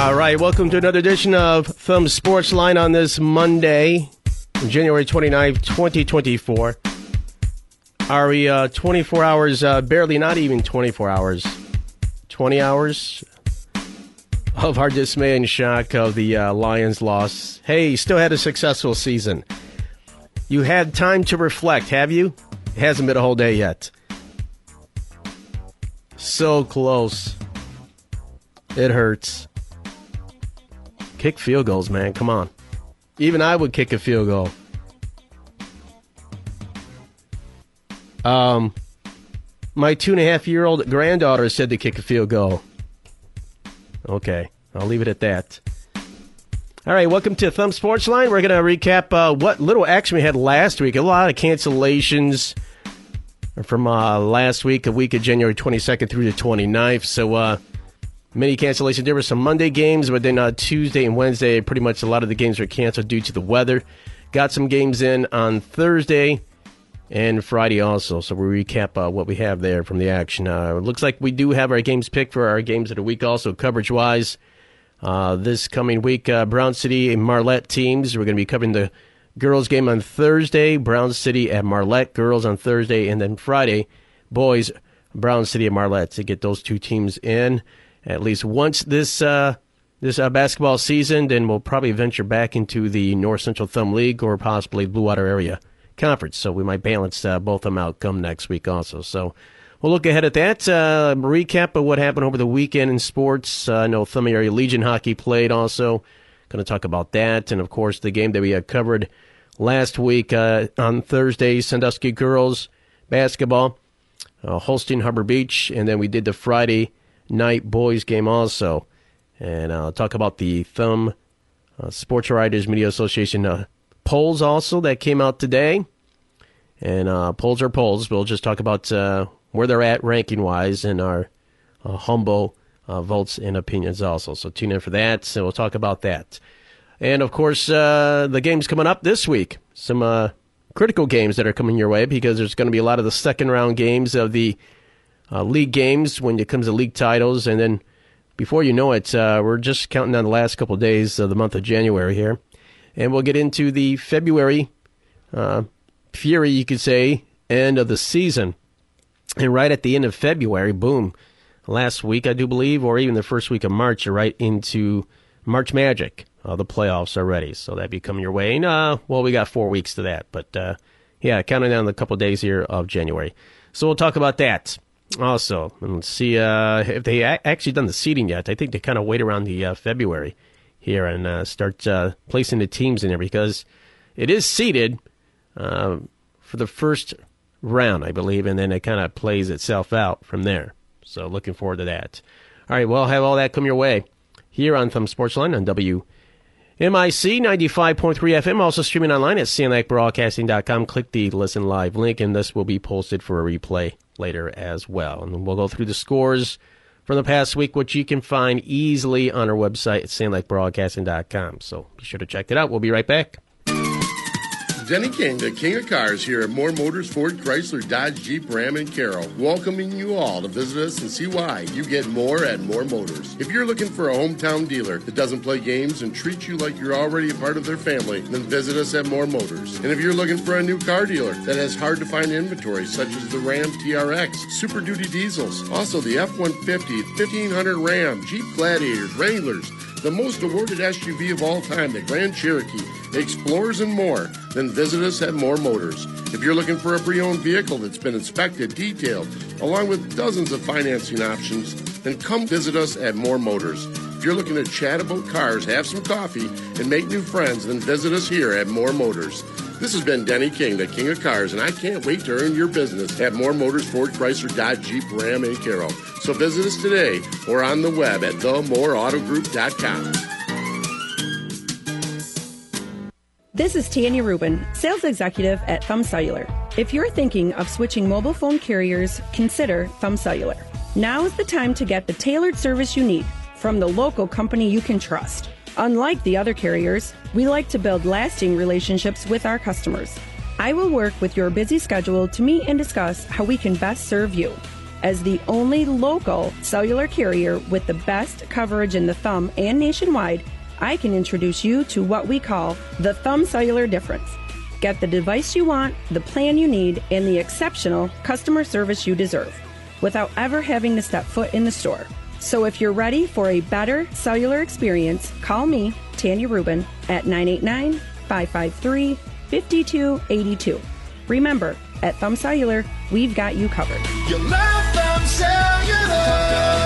All right, welcome to another edition of Thumb Sports Line on this Monday, January 29th, 2024. Are we 24 hours, barely, not even 24 hours, 20 hours of our dismay and shock of the Lions' loss? Hey, you still had a successful season. You had time to reflect, have you? It hasn't been a whole day yet. So close. It hurts. Kick field goals, man. Come on. Even I would kick a field goal. My 2.5-year-old granddaughter said to kick a field goal. Okay, I'll leave it at that. All right, welcome to Thumb Sports Line. We're going to recap what little action we had last week. A lot of cancellations from last week, a week of January 22nd through the 29th. So, many cancellations. There were some Monday games, but then Tuesday and Wednesday, pretty much a lot of the games were canceled due to the weather. Got some games in on Thursday and Friday also. So we'll recap what we have there from the action. It looks like we do have our games picked for our games of the week also, coverage-wise. This coming week, Brown City and Marlette teams. We're going to be covering the girls game on Thursday, Brown City at Marlette, girls on Thursday, and then Friday, boys, Brown City at Marlette, to get those two teams in at least once this basketball season. Then we'll probably venture back into the North Central Thumb League or possibly Blue Water Area Conference. So we might balance both of them out come next week also. So we'll look ahead at that. Recap of what happened over the weekend in sports. I know Thumb Area Legion Hockey played also. Going to talk about that. And, of course, the game that we had covered last week on Thursday, Sandusky girls basketball, hosting Harbor Beach. And then we did the Friday night boys game also. And I'll talk about the Thumb Sports Writers Media Association polls also that came out today. And polls are polls. We'll just talk about where they're at ranking-wise and our humble votes and opinions also. So tune in for that, so we'll talk about that. And, of course, the games coming up this week. Some critical games that are coming your way because there's going to be a lot of the second-round games of the league games when it comes to league titles. And then before you know it, we're just counting down the last couple of days of the month of January here. And we'll get into the February fury, you could say, end of the season. And right at the end of February, boom, last week, I do believe, or even the first week of March, you're right into March Magic, the playoffs already. So that'd be coming your way. Well, we got 4 weeks to that. But, yeah, counting down the couple of days here of January. So we'll talk about that also. And let's see if they actually done the seeding yet. I think they kind of wait around the February here and start placing the teams in there because it is seeded for the first round, I believe, and then it kind of plays itself out from there. So looking forward to that. All right, well, have all that come your way here on Thumb Sports Line on WMIC 95.3 FM. Also streaming online at CNLACBroadcasting.com. Click the Listen Live link, and this will be posted for a replay later as well. And we'll go through the scores from the past week, which you can find easily on our website at CNLACBroadcasting.com. So be sure to check it out. We'll be right back. Denny King, the King of Cars, here at Moore Motors, Ford, Chrysler, Dodge, Jeep, Ram, and Carroll, welcoming you all to visit us and see why you get more at Moore Motors. If you're looking for a hometown dealer that doesn't play games and treats you like you're already a part of their family, then visit us at Moore Motors. And if you're looking for a new car dealer that has hard-to-find inventory, such as the Ram TRX, Super Duty diesels, also the F-150, 1500 Ram, Jeep Gladiators, Wranglers, the most awarded SUV of all time, the Grand Cherokee, Explorers, and more, then visit us at Moore Motors. If you're looking for a pre-owned vehicle that's been inspected, detailed, along with dozens of financing options, then come visit us at Moore Motors. If you're looking to chat about cars, have some coffee, and make new friends, then visit us here at Moore Motors. This has been Denny King, the King of Cars, and I can't wait to earn your business at Moore Motors, Ford, Chrysler, Dodge, Jeep, Ram, and Carroll. So visit us today or on the web at themooreautogroup.com. This is Tanya Rubin, sales executive at Thumb Cellular. If you're thinking of switching mobile phone carriers, consider Thumb Cellular. Now is the time to get the tailored service you need from the local company you can trust. Unlike the other carriers, we like to build lasting relationships with our customers. I will work with your busy schedule to meet and discuss how we can best serve you. As the only local cellular carrier with the best coverage in the Thumb and nationwide, I can introduce you to what we call the Thumb Cellular difference. Get the device you want, the plan you need, and the exceptional customer service you deserve without ever having to step foot in the store. So if you're ready for a better cellular experience, call me, Tanya Rubin, at 989-553-5282. Remember, at Thumb Cellular, we've got you covered. You love Thumb Cellular.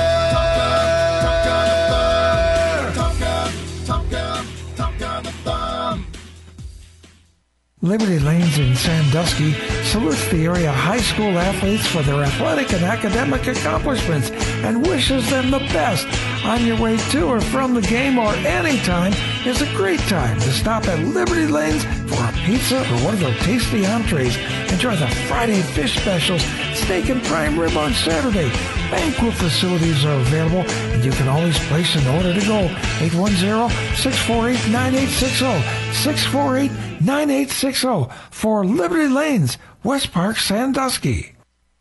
Liberty Lanes in Sandusky salutes the area high school athletes for their athletic and academic accomplishments and wishes them the best. On your way to or from the game or anytime is a great time to stop at Liberty Lanes for a pizza or one of their tasty entrees. Enjoy the Friday fish specials, steak and prime rib on Saturday. Banquet facilities are available, and you can always place an order to go. 810-648-9860. 648-9860 for Liberty Lanes, West Park, Sandusky.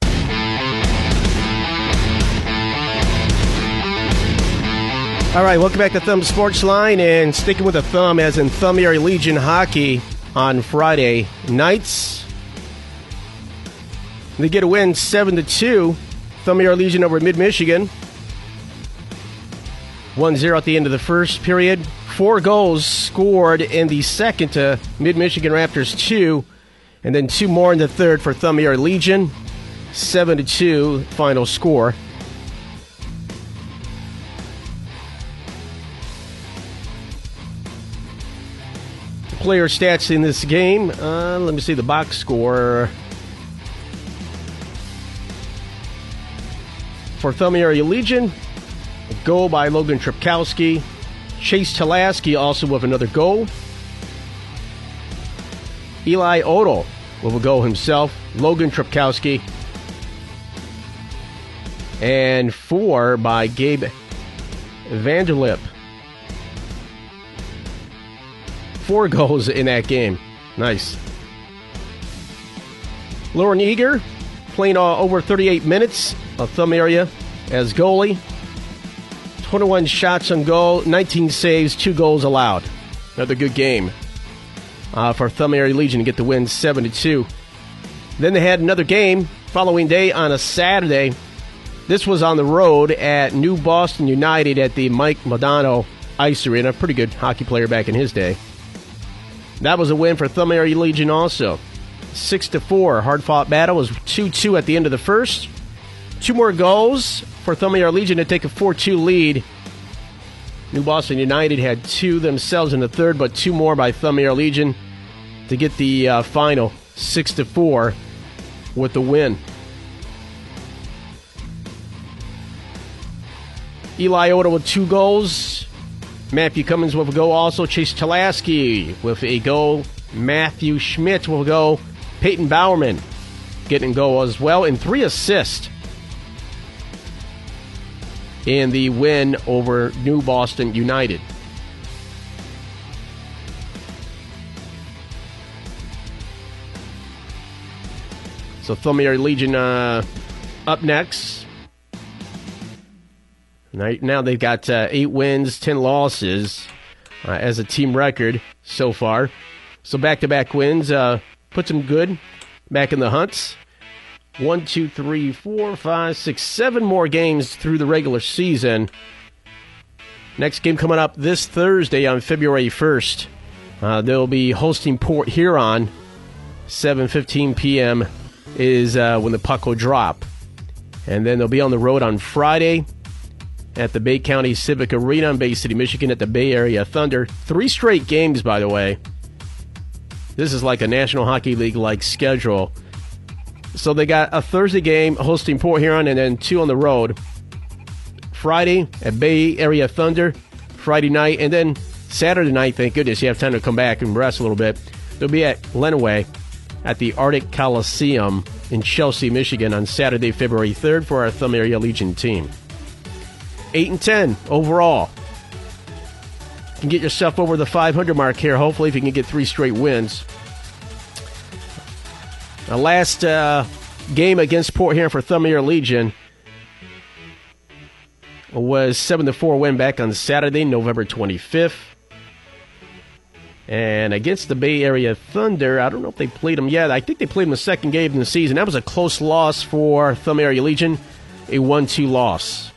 All right, welcome back to Thumb Sports Line, and sticking with the Thumb, as in Thumb Area Legion hockey on Friday nights. They get a win 7-2. Thumb Area Legion over Mid-Michigan. 1-0 at the end of the first period. 4 goals scored in the second to Mid-Michigan Raptors 2, and then 2 more in the third for Thumb Area Legion. 7-2 final score. Player stats in this game. Let me see the box score. For Thumb Area Legion, a goal by Logan Trepkowski. Chase Tulaski also with another goal. Eli Odell with a goal himself. Logan Trepkowski. And 4 by Gabe Vanderlip. 4 goals in that game. Nice. Lauren Eager playing over 38 minutes of Thumb Area as goalie. 21 shots on goal, 19 saves, 2 goals allowed. Another good game for Thumb Area Legion to get the win 7-2. Then they had another game following day on a Saturday. This was on the road at New Boston United at the Mike Modano Ice Arena. Pretty good hockey player back in his day. That was a win for Thumb Area Legion also. 6-4. Hard-fought battle. It was 2-2 at the end of the first. 2 more goals for Thumb Area Legion to take a 4-2 lead. New Boston United had 2 themselves in the third, but 2 more by Thumb Area Legion to get the final 6-4 with the win. Eli Odell with 2 goals. Matthew Cummins with a goal also. Chase Tulaski with a goal. Matthew Schmidt with a goal. Peyton Bowerman getting a goal as well. And 3 assists in the win over New Boston United. So Thumb Area Legion up next. Right now they've got 8 wins, 10 losses as a team record so far. So back-to-back wins puts them good back in the hunts. 1, 2, 3, 4, 5, 6, 7 more games through the regular season. Next game coming up this Thursday on February 1st. They'll be hosting Port Huron. 7:15 p.m. is when the puck will drop. And then they'll be on the road on Friday at the Bay County Civic Arena in Bay City, Michigan at the Bay Area Thunder. 3 straight games, by the way. This is like a National Hockey League-like schedule. So they got a Thursday game hosting Port Huron and then 2 on the road. Friday at Bay Area Thunder, Friday night, and then Saturday night, thank goodness, you have time to come back and rest a little bit. They'll be at Lenawee at the Arctic Coliseum in Chelsea, Michigan on Saturday, February 3rd for our Thumb Area Legion team. 8-10 overall. You can get yourself over the 500 mark here, hopefully, if you can get 3 straight wins. The last game against Port Huron for Thumb Area Legion was 7-4 win back on Saturday, November 25th. And against the Bay Area Thunder, I don't know if they played them yet. I think they played them the second game of the season. That was a close loss for Thumb Area Legion, a 1-2 loss.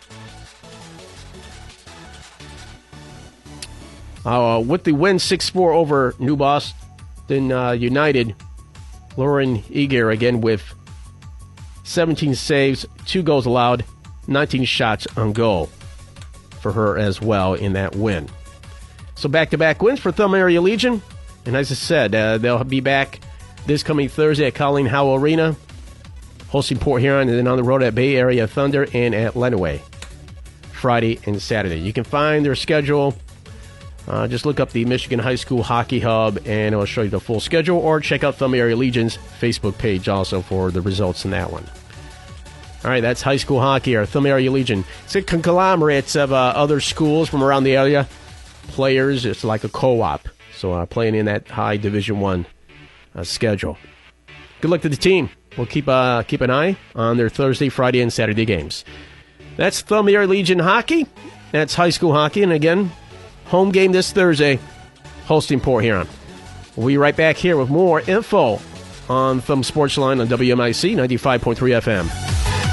With the win 6-4 over New Boston United, Lauren Eager again with 17 saves, 2 goals allowed, 19 shots on goal for her as well in that win. So back-to-back wins for Thumb Area Legion. And as I said, they'll be back this coming Thursday at Colleen Howell Arena, hosting Port Huron, and then on the road at Bay Area Thunder and at Lenawee, Friday and Saturday. You can find their schedule. Just look up the Michigan High School Hockey Hub, and it'll show you the full schedule, or check out Thumb Area Legion's Facebook page also for the results in that one. All right, that's high school hockey, or Thumb Area Legion. It's a conglomerate of other schools from around the area. Players, it's like a co-op, so playing in that high Division I schedule. Good luck to the team. We'll keep an eye on their Thursday, Friday, and Saturday games. That's Thumb Area Legion hockey. That's high school hockey, and again, home game this Thursday, hosting Port Huron. We'll be right back here with more info on Thumb Sportsline on WMIC 95.3 FM.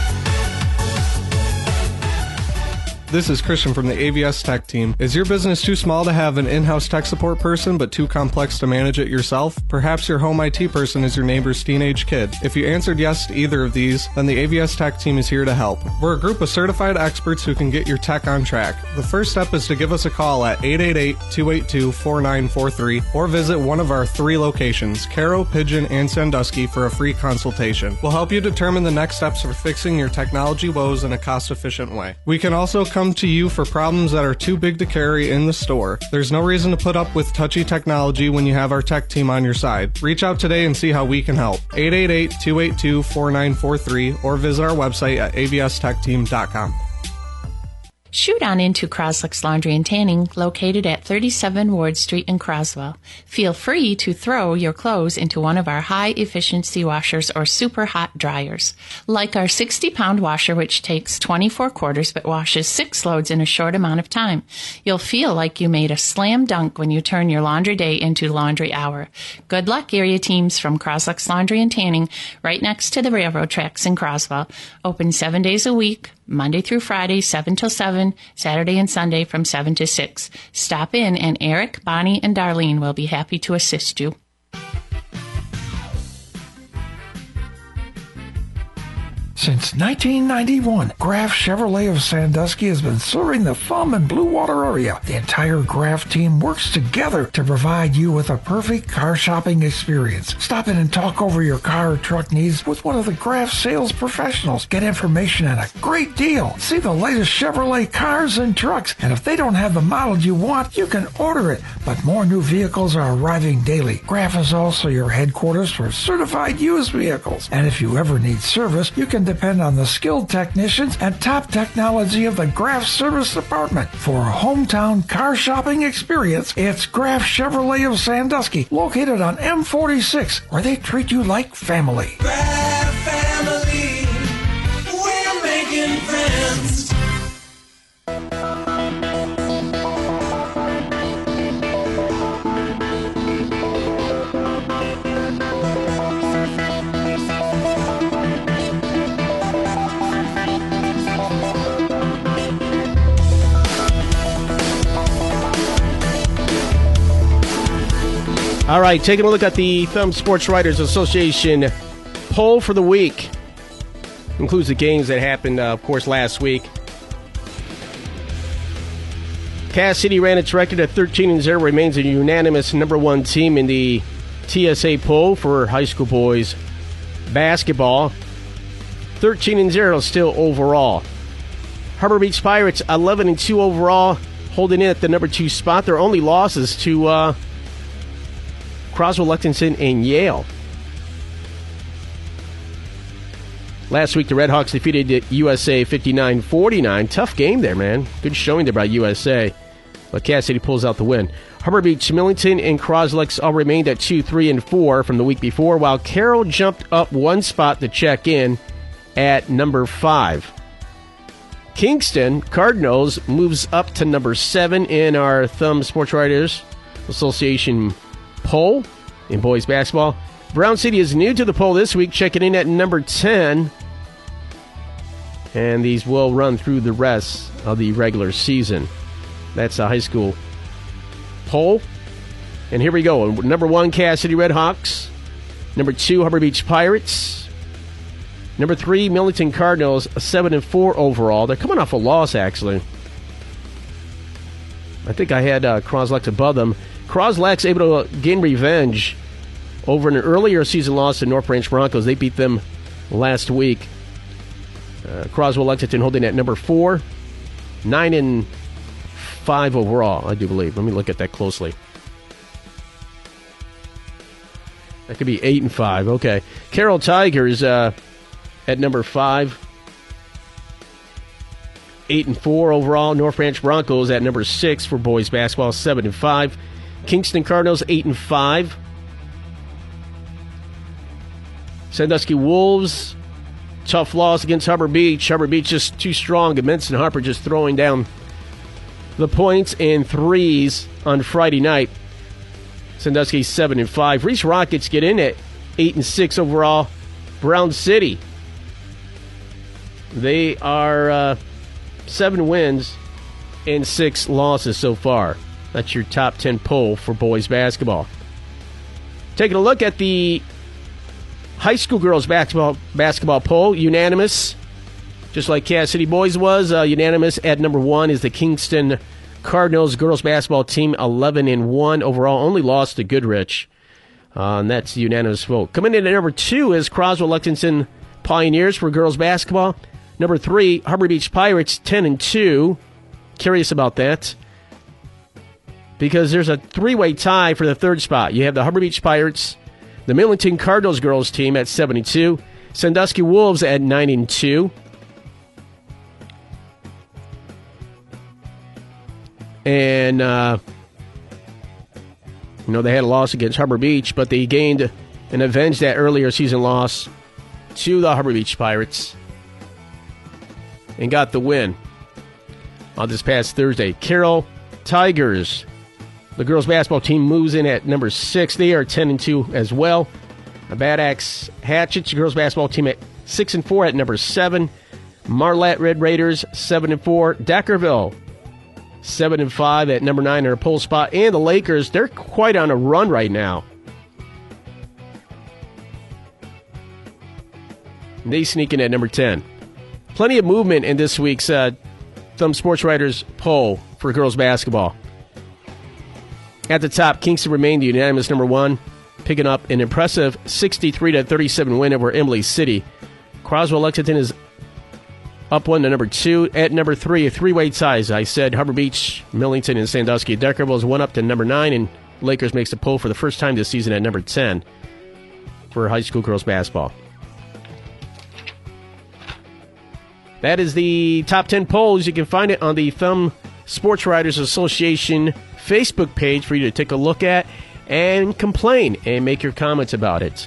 This is Christian from the AVS Tech team. Is your business too small to have an in-house tech support person but too complex to manage it yourself? Perhaps your home IT person is your neighbor's teenage kid. If you answered yes to either of these, then the AVS Tech team is here to help. We're a group of certified experts who can get your tech on track. The first step is to give us a call at 888-282-4943 or visit one of our 3 locations, Caro, Pigeon, and Sandusky, for a free consultation. We'll help you determine the next steps for fixing your technology woes in a cost-efficient way. We can also come to you for problems that are too big to carry in the store. There's no reason to put up with touchy technology when you have our tech team on your side. Reach out today and see how we can help. 888-282-4943 or visit our website at avstechteam.com. Shoot on into Croslex Laundry and Tanning, located at 37 Ward Street in Croswell. Feel free to throw your clothes into one of our high-efficiency washers or super hot dryers. Like our 60-pound washer, which takes 24 quarters but washes 6 loads in a short amount of time. You'll feel like you made a slam dunk when you turn your laundry day into laundry hour. Good luck, area teams from Croslex Laundry and Tanning, right next to the railroad tracks in Croswell. Open 7 days a week, Monday through Friday, 7 till 7, Saturday and Sunday from 7 to 6. Stop in and Eric, Bonnie, and Darlene will be happy to assist you. Since 1991, Graf Chevrolet of Sandusky has been serving the Thumb and Blue Water area. The entire Graf team works together to provide you with a perfect car shopping experience. Stop in and talk over your car or truck needs with one of the Graf sales professionals. Get information and a great deal. See the latest Chevrolet cars and trucks, and if they don't have the model you want, you can order it. But more new vehicles are arriving daily. Graf is also your headquarters for certified used vehicles. And if you ever need service, you can depend on the skilled technicians and top technology of the Graf Service Department. For a hometown car shopping experience, it's Graf Chevrolet of Sandusky, located on M46, where they treat you like family. Graf family, we're making friends. All right, taking a look at the Thumb Sports Writers Association poll for the week. Includes the games that happened, of course, last week. Cass City ran its record at 13-0, remains a unanimous number 1 team in the TSA poll for high school boys basketball. 13-0 still overall. Harbor Beach Pirates 11-2 overall, holding in at the number 2 spot. Their only losses to Croswell, Lexington, and Yale. Last week, the Redhawks defeated USA 59-49. Tough game there, man. Good showing there by USA. But Cass City pulls out the win. Harbor Beach, Millington, and Croslex all remained at 2, 3, and 4 from the week before, while Carroll jumped up 1 spot to check in at number 5. Kingston Cardinals moves up to number 7 in our Thumb Sports Writers Association poll in boys basketball. Brown City is new to the poll this week, checking in at number 10. And these will run through the rest of the regular season. That's a high school poll. And here we go. Number 1, Cass City Redhawks. Number 2, Harbor Beach Pirates. Number 3, Millington Cardinals, 7-4 overall. They're coming off a loss, actually. I think I had Croslex above them. Croslex able to gain revenge over an earlier season loss to North Branch Broncos. They beat them last week. Croswell Lexington holding at number 4. 9-5 overall, I do believe. Let me look at that closely. That could be 8-5. Okay. Carroll Tigers at number 5. 8-4 overall. North Branch Broncos at number 6 for boys basketball, 7-5. Kingston Cardinals 8-5. Sandusky Wolves, tough loss against Harbor Beach. Harbor Beach just too strong. And Benson Harper just throwing down the points and threes on Friday night. Sandusky 7-5. Reese Rockets get in at 8-6 overall. Brown City, they are 7 wins and 6 losses so far. That's your top 10 poll for boys basketball. Taking a look at the high school girls basketball poll, unanimous, just like Cass City Boys was. Unanimous at number 1 is the Kingston Cardinals girls basketball team, 11-1 overall, only lost to Goodrich. And that's the unanimous vote. Coming in at number 2 is Croswell Lexington Pioneers for girls basketball. Number 3, Harbor Beach Pirates, 10-2. Curious about that, because there's a 3-way tie for the 3rd spot. You have the Harbor Beach Pirates, the Millington Cardinals girls team at 72, Sandusky Wolves at 9-2, and they had a loss against Harbor Beach, but they gained and avenged that earlier season loss to the Harbor Beach Pirates and got the win on this past Thursday. Carroll Tigers, the girls basketball team, moves in at number 6. They are 10-2 as well. The Bad Axe Hatchets, girls basketball team, at 6-4 at number 7. Marlette Red Raiders, 7-4. Deckerville, 7-5 at number 9 in a poll spot. And the Lakers, they're quite on a run right now. They sneak in at number 10. Plenty of movement in this week's Thumb Sports Writers poll for girls basketball. At the top, Kingston remained the unanimous number 1, picking up an impressive 63-37 win over Emily City. Croswell Lexington is up 1 to number 2. At number 3, a 3-way tie, as I said. Harbor Beach, Millington, and Sandusky. Deckerville is 1 up to number 9, and Lakers makes the poll for the first time this season at number 10 for high school girls basketball. That is the top 10 polls. You can find it on the Thumb Sports Writers Association Facebook page for you to take a look at and complain and make your comments about it.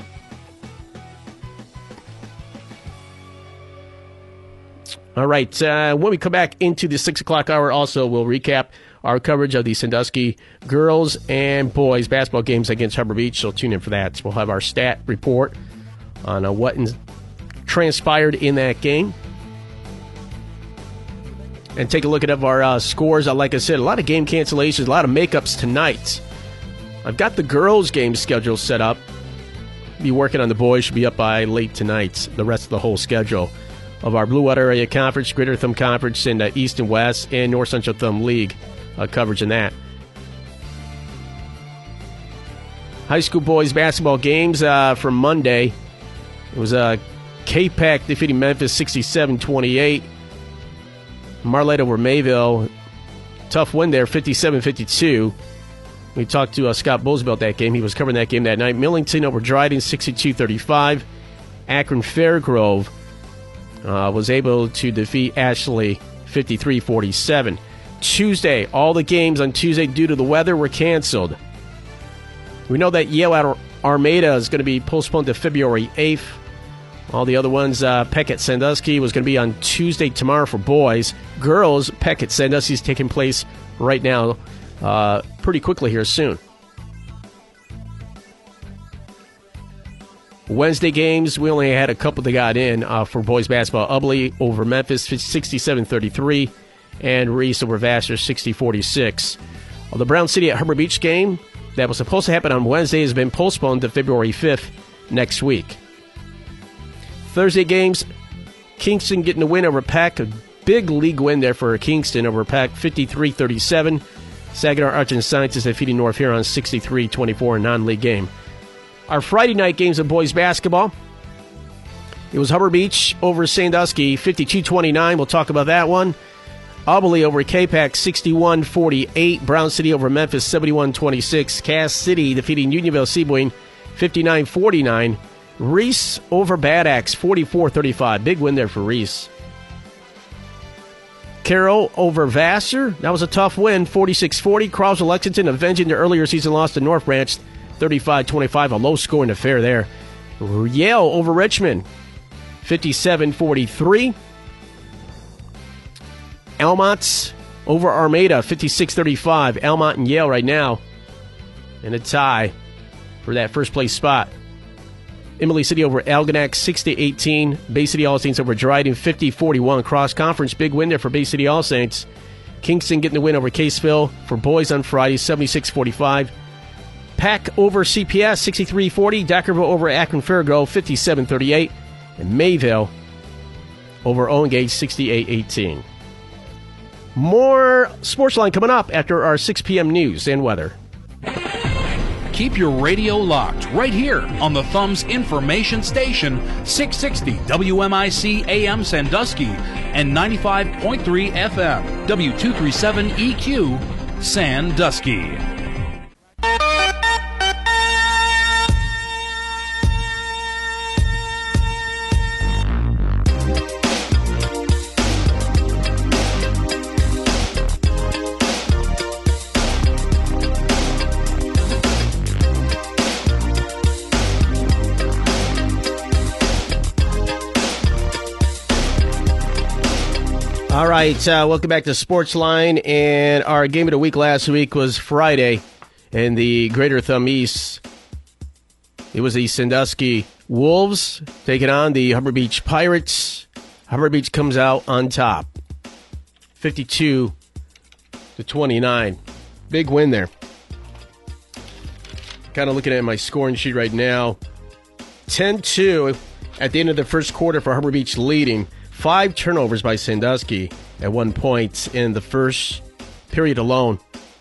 All right, when we come back into the 6 o'clock hour, also we'll recap our coverage of the Sandusky girls and boys basketball games against Harbor Beach, so tune in for that. We'll have our stat report on what transpired in that game. And take a look at our scores. Like I said, a lot of game cancellations, a lot of makeups tonight. I've got the girls' game schedule set up. Be working on the boys. Should be up by late tonight. The rest of the whole schedule of our Blue Water Area Conference, Greater Thumb Conference, and East and West, and North Central Thumb League coverage in that. High school boys basketball games from Monday. It was K-Pac defeating Memphis 67-28. Marlette over Mayville. Tough win there, 57-52. We talked to Scott Bowles about that game. He was covering that game that night. Millington over Dryden, 62-35. Akron Fairgrove was able to defeat Ashley, 53-47. Tuesday, all the games on Tuesday due to the weather were canceled. We know that Yale at Armada is going to be postponed to February 8th. All the other ones, Peck at Sandusky was going to be on Tuesday tomorrow for boys. Girls, Peck at Sandusky is taking place right now, pretty quickly here soon. Wednesday games, we only had a couple that got in for boys basketball. Ubly over Memphis, 67-33, and Reese over Vassar, 60-46. Well, the Brown City at Harbor Beach game that was supposed to happen on Wednesday has been postponed to February 5th next week. Thursday games, Kingston getting a win over Peck. A big league win there for Kingston over Peck, 53-37. Saginaw Arts and Sciences defeating North Huron 63-24 in non-league game. Our Friday night games of boys basketball, it was Harbor Beach over Sandusky, 52-29. We'll talk about that one. Ubly over K-Pac, 61-48. Brown City over Memphis, 71-26. Cass City defeating Unionville-Seaboyne, 59-49. Reese over Bad Axe, 44-35. Big win there for Reese. Carroll over Vassar. That was a tough win, 46-40. Croswell Lexington avenging their earlier season loss to North Branch, 35-25. A low-scoring affair there. Yale over Richmond, 57-43. Almont over Armada, 56-35. Almont and Yale right now in a tie for that first-place spot. Emily City over Algonac, 60-18. Bay City All Saints over Dryden, 50-41. Cross-conference, big win there for Bay City All Saints. Kingston getting the win over Caseville for boys on Friday, 76-45. Pack over CPS, 63-40. Deckerville over Akron Fairgrove, 57-38. And Mayville over Owen Gage, 68-18. More Sportsline coming up after our 6 p.m. news and weather. Keep your radio locked right here on the Thumbs Information Station, 660 WMIC AM Sandusky and 95.3 FM W237EQ Sandusky. All right, welcome back to Sportsline, and our game of the week last week was Friday in the Greater Thumb East. It was the Sandusky Wolves taking on the Harbor Beach Pirates. Harbor Beach comes out on top, 52-29. Big win there. Kind of looking at my scoring sheet right now. 10-2 at the end of the first quarter for Harbor Beach leading. 5 turnovers by Sandusky at one point in the first period alone.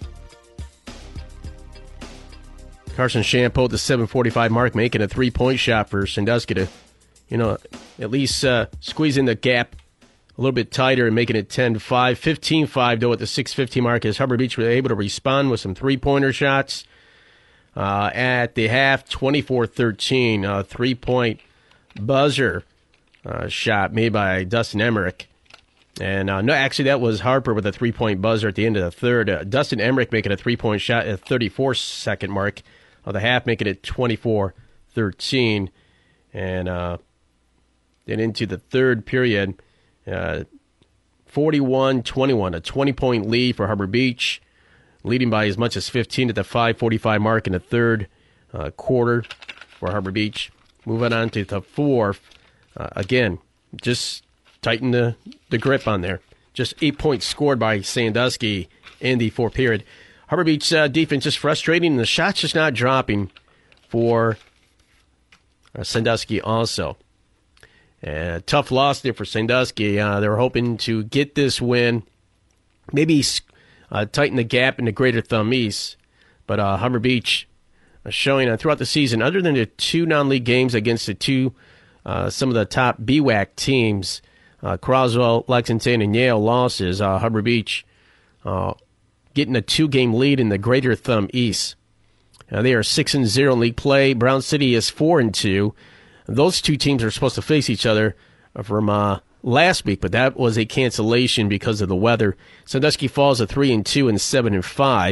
Carson Champeau at the 7:45 mark making a 3-point shot for Sandusky to, at least squeeze in the gap a little bit tighter and making it 10-5. 15-5 though at the 6:50 mark as Harbor Beach was able to respond with some 3-pointer shots. At the half, 24-13, 3-point buzzer shot made by Dustin Emmerich. And no, actually, that was Harper with a 3-point buzzer at the end of the third. Dustin Emmerich making a 3-point shot at the 34-second mark of the half, making it 24-13. And then into the third period, 41-21, a 20-point lead for Harbor Beach, leading by as much as 15 at the 5:45 mark in the third quarter for Harbor Beach. Moving on to the fourth. Again, just tighten the grip on there. Just 8 points scored by Sandusky in the fourth period. Harbor Beach defense just frustrating, and the shots just not dropping for Sandusky also. Tough loss there for Sandusky. They were hoping to get this win, maybe tighten the gap in the Greater Thumb East. But Harbor Beach showing throughout the season, other than the 2 non-league games against the 2 some of the top BWAC teams, Croswell, Lexington, and Yale losses. Harbor Beach getting a 2-game lead in the Greater Thumb East. They are 6-0 in league play. Brown City is 4-2. Those 2 teams are supposed to face each other from last week, but that was a cancellation because of the weather. Sandusky falls to 3-2 and 7-5,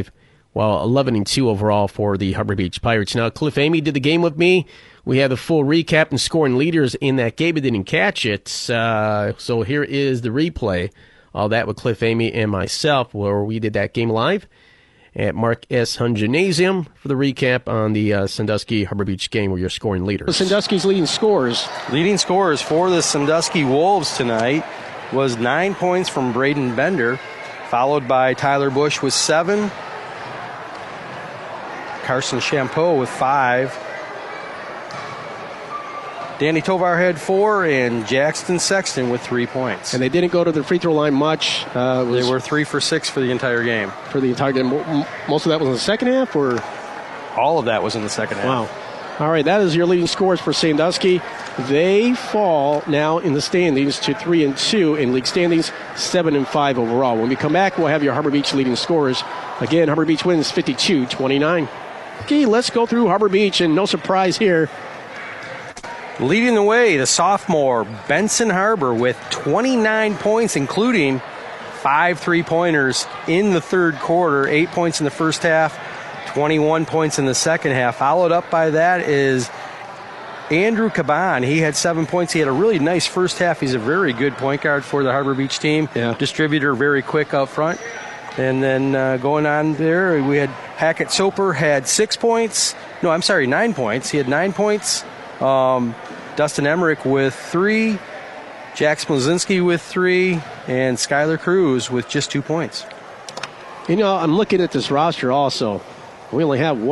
Well, 11-2 overall for the Harbor Beach Pirates. Now, Cliff Amy did the game with me. We had the full recap and scoring leaders in that game. I didn't catch it. So here is the replay. All that with Cliff Amy and myself, where we did that game live at Mark S. Hun Gymnasium for the recap on the Sandusky Harbor Beach game where you're scoring leaders. Sandusky's leading scorers. Leading scorers for the Sandusky Wolves tonight was 9 points from Braden Bender, followed by Tyler Bush with 7, Carson Champeau with 5, Danny Tovar had 4, and Jackson Sexton with 3 points. And they didn't go to the free throw line much. They were 3 for 6 for the entire game. For the entire game. Most of that was in the second half, or? All of that was in the second half. Wow. All right, that is your leading scores for Sandusky. They fall now in the standings to 3-2 in league standings, 7-5 overall. When we come back, we'll have your Harbor Beach leading scorers. Again, Harbor Beach wins 52-29. Okay, let's go through Harbor Beach, and no surprise here. Leading the way, the sophomore Benson Harbor with 29 points, including 5 3-pointers in the third quarter, 8 points in the first half, 21 points in the second half. Followed up by that is Andrew Caban. He had 7 points. He had a really nice first half. He's a very good point guard for the Harbor Beach team. Yeah. Distributor, very quick up front. And then going on there, we had Hackett Soper had 6 points. No, I'm sorry, 9 points. He had 9 points. Dustin Emmerich with 3, Jack Smozinski with 3, and Skylar Cruz with just 2 points. You know, I'm looking at this roster also. We only have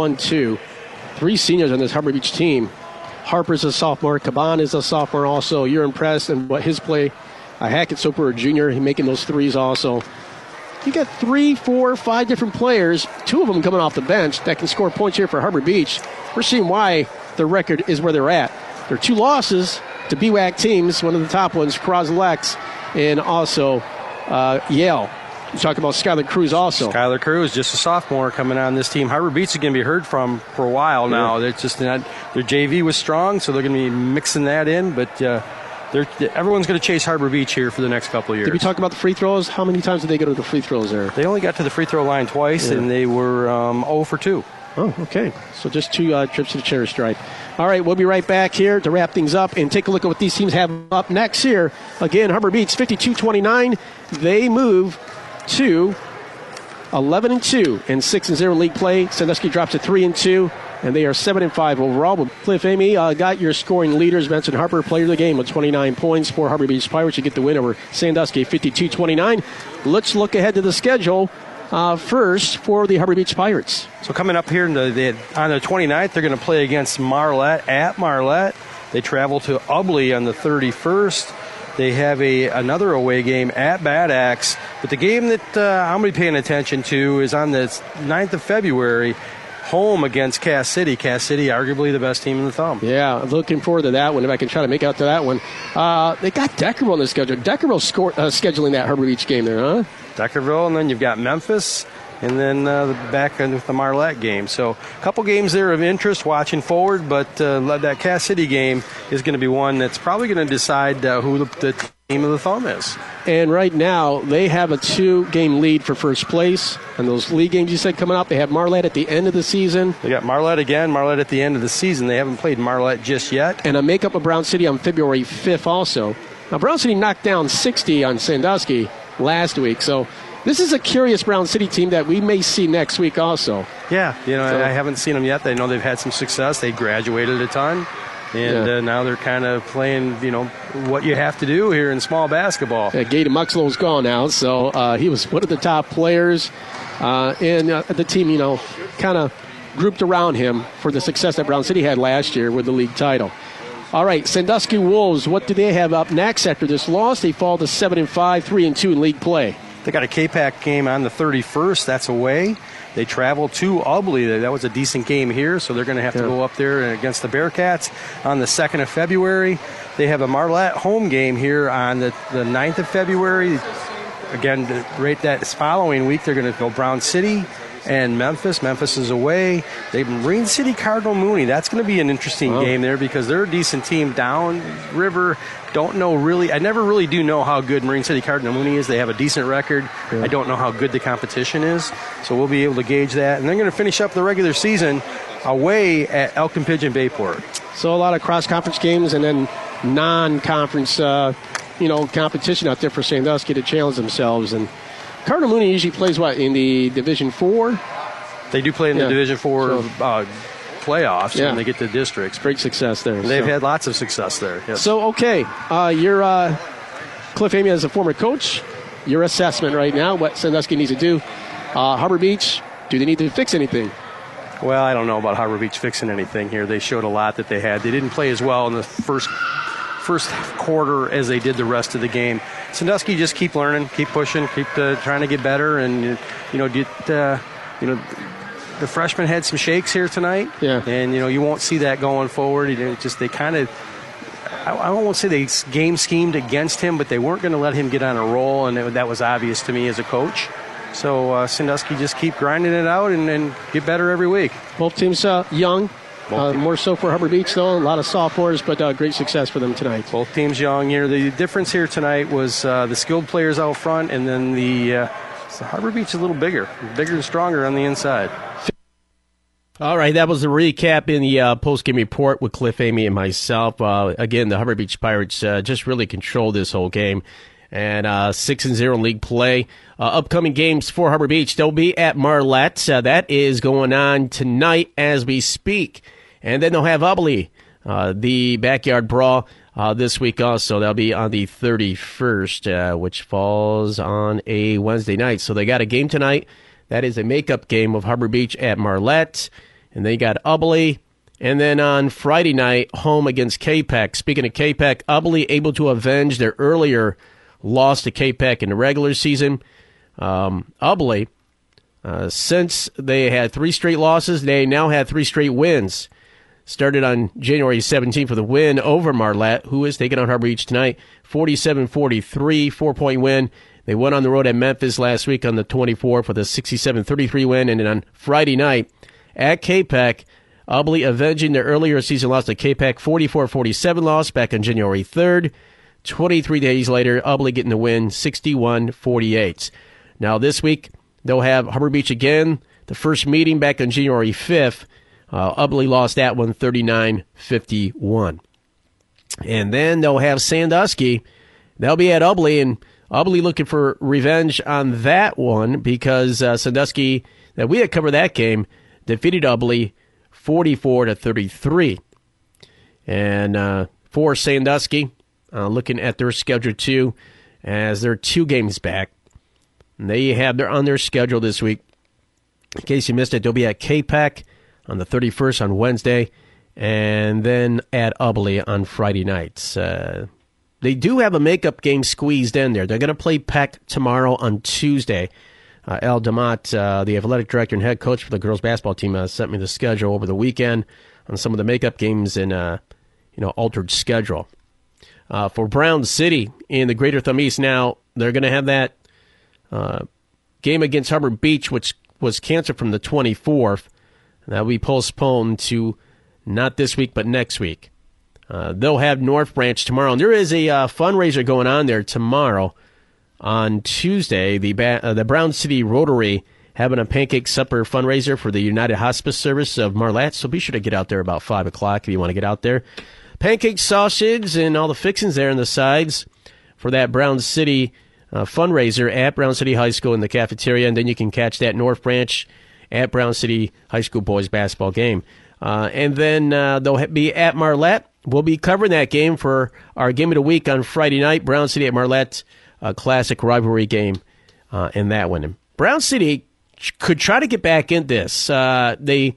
3 seniors on this Harbor Beach team. Harper's a sophomore. Caban is a sophomore also. You're impressed in what his play. Hackett Soper, a junior, he making those threes also. You got 3, 4, 5 different players, 2 of them coming off the bench that can score points here for Harbor Beach. We're seeing why the record is where they're at. There are 2 losses to BWAC teams, one of the top ones, Croslex, and also Yale. You talk about Skylar Cruz also. Skylar Cruz, just a sophomore coming on this team. Harbor Beach is going to be heard from for a while now. Yeah. They're just not, their JV was strong, so they're going to be mixing that in, but everyone's going to chase Harbor Beach here for the next couple of years. Did we talk about the free throws? How many times did they go to the free throws there? They only got to the free throw line twice, and they were 0 for 2. Oh, okay. So just 2 trips to the cherry stripe. All right, we'll be right back here to wrap things up and take a look at what these teams have up next here. Again, Harbor Beach 52-29. They move to 11-2 and 6-0 league play. Sandusky drops to 3-2, and they are 7-5 overall. But Cliff Amy got your scoring leaders. Benson Harper, player of the game, with 29 points for Harbor Beach Pirates. You get the win over Sandusky 52-29. Let's look ahead to the schedule. First for the Harbor Beach Pirates. So coming up here on the 29th, they're going to play against Marlette at Marlette. They travel to Ubley on the 31st. They have another away game at Bad Axe. But the game that I'm going to be paying attention to is on the 9th of February, home against Cass City. Cass City, arguably the best team in the Thumb. Yeah, looking forward to that one, if I can try to make out to that one. They got Deckerville on the schedule. Deckerville scheduling that Harbor Beach game there, huh? Deckerville, and then you've got Memphis, and then back with the Marlette game. So a couple games there of interest watching forward, but that Cass City game is going to be one that's probably going to decide who the team of the Thumb is. And right now, they have a 2-game lead for first place. And those league games you said coming up, they have Marlette at the end of the season. They got Marlette again, Marlette at the end of the season. They haven't played Marlette just yet. And a makeup of Brown City on February 5th also. Now, Brown City knocked down 60 on Sandusky last week, so this is a curious Brown City team that we may see next week also. Yeah, I haven't seen them yet. They know they've had some success. They graduated a ton, and now they're kind of playing, what you have to do here in small basketball. Yeah, Gaten Muxlo's gone now, so he was one of the top players, and the team, kind of grouped around him for the success that Brown City had last year with the league title. All right, Sandusky Wolves, what do they have up next after this loss? They fall to 7-5, 3-2 in league play. They got a K-Pac game on the 31st. That's away. They travel to Ubley. That was a decent game here, so they're going to have to go up there against the Bearcats on the 2nd of February. They have a Marlette home game here on the 9th of February. Again, right that following week, they're going to go Brown City and Memphis. Memphis is away. Marine City Cardinal Mooney. That's going to be an interesting game there because they're a decent team downriver. Don't know really. I never really do know how good Marine City Cardinal Mooney is. They have a decent record. Yeah. I don't know how good the competition is, so we'll be able to gauge that. And they're going to finish up the regular season away at Elkin Pigeon Bayport. So a lot of cross-conference games and then non-conference, competition out there for Sandusky to challenge themselves. And Cardinal Mooney usually plays, in the Division 4? They do play in the Division 4 playoffs when they get to districts. Great success there. They've had lots of success there. Yes. So, you're Cliff Amy as a former coach. Your assessment right now, what Sandusky needs to do. Harbor Beach, do they need to fix anything? Well, I don't know about Harbor Beach fixing anything here. They showed a lot that they had. They didn't play as well in the first quarter as they did the rest of the game. Sandusky just keep learning, keep pushing, keep trying to get better, and the freshmen had some shakes here tonight. Yeah. And you won't see that going forward. They kind of, I won't say they game schemed against him, but they weren't going to let him get on a roll, and that was obvious to me as a coach. So Sandusky just keep grinding it out and get better every week. Both teams young. More so for Harbor Beach, though. A lot of sophomores, but great success for them tonight. Both teams young here. The difference here tonight was the skilled players out front, and then the Harbor Beach is a little bigger and stronger on the inside. All right, that was the recap in the post-game report with Cliff Amy and myself. Again, the Harbor Beach Pirates just really controlled this whole game. And 6-0 league play. Upcoming games for Harbor Beach, they'll be at Marlette. That is going on tonight as we speak. And then they'll have Ubly, the backyard brawl, this week also. That'll be on the 31st, which falls on a Wednesday night. So they got a game tonight. That is a makeup game of Harbor Beach at Marlette. And they got Ubly. And then on Friday night, home against K-Pec. Speaking of K-Pec, Ubly able to avenge their earlier loss to K-Pec in the regular season. Ubly, since they had 3 straight losses, they now have 3 straight wins. Started on January 17th with a win over Marlette, who is taking on Harbor Beach tonight. 47-43, 4-point win. They went on the road at Memphis last week on the 24th with a 67-33 win. And then on Friday night at K-Pec, Ubly avenging their earlier season loss to K-Pec, 44-47 loss back on January 3rd. 23 days later, Ubly getting the win, 61-48. Now this week, they'll have Harbor Beach again. The first meeting back on January 5th. Ubly lost that one, 39-51. And then they'll have Sandusky. They'll be at Ubly, and Ubly looking for revenge on that one because Sandusky, that we had covered that game, defeated Ubly 44-33. And for Sandusky, looking at their schedule, too, as they're 2 games back. And they're on their schedule this week. In case you missed it, they'll be at K-Pec on the 31st on Wednesday, and then at Ubly on Friday nights. They do have a makeup game squeezed in there. They're going to play Pec tomorrow on Tuesday. Al DeMott, the athletic director and head coach for the girls basketball team, sent me the schedule over the weekend on some of the makeup games in altered schedule. For Brown City in the Greater Thumb East now, they're going to have that game against Harbor Beach, which was canceled from the 24th. That will be postponed to not this week, but next week. They'll have North Branch tomorrow. And there is a fundraiser going on there tomorrow. On Tuesday, the Brown City Rotary having a pancake supper fundraiser for the United Hospice Service of Marlette. So be sure to get out there about 5 o'clock if you want to get out there. Pancake sausage and all the fixings there on the sides for that Brown City fundraiser at Brown City High School in the cafeteria. And then you can catch that North Branch at Brown City High School boys basketball game. And then they'll be at Marlette. We'll be covering that game for our game of the week on Friday night. Brown City at Marlette, a classic rivalry game in that one. And Brown City could try to get back in this. They'll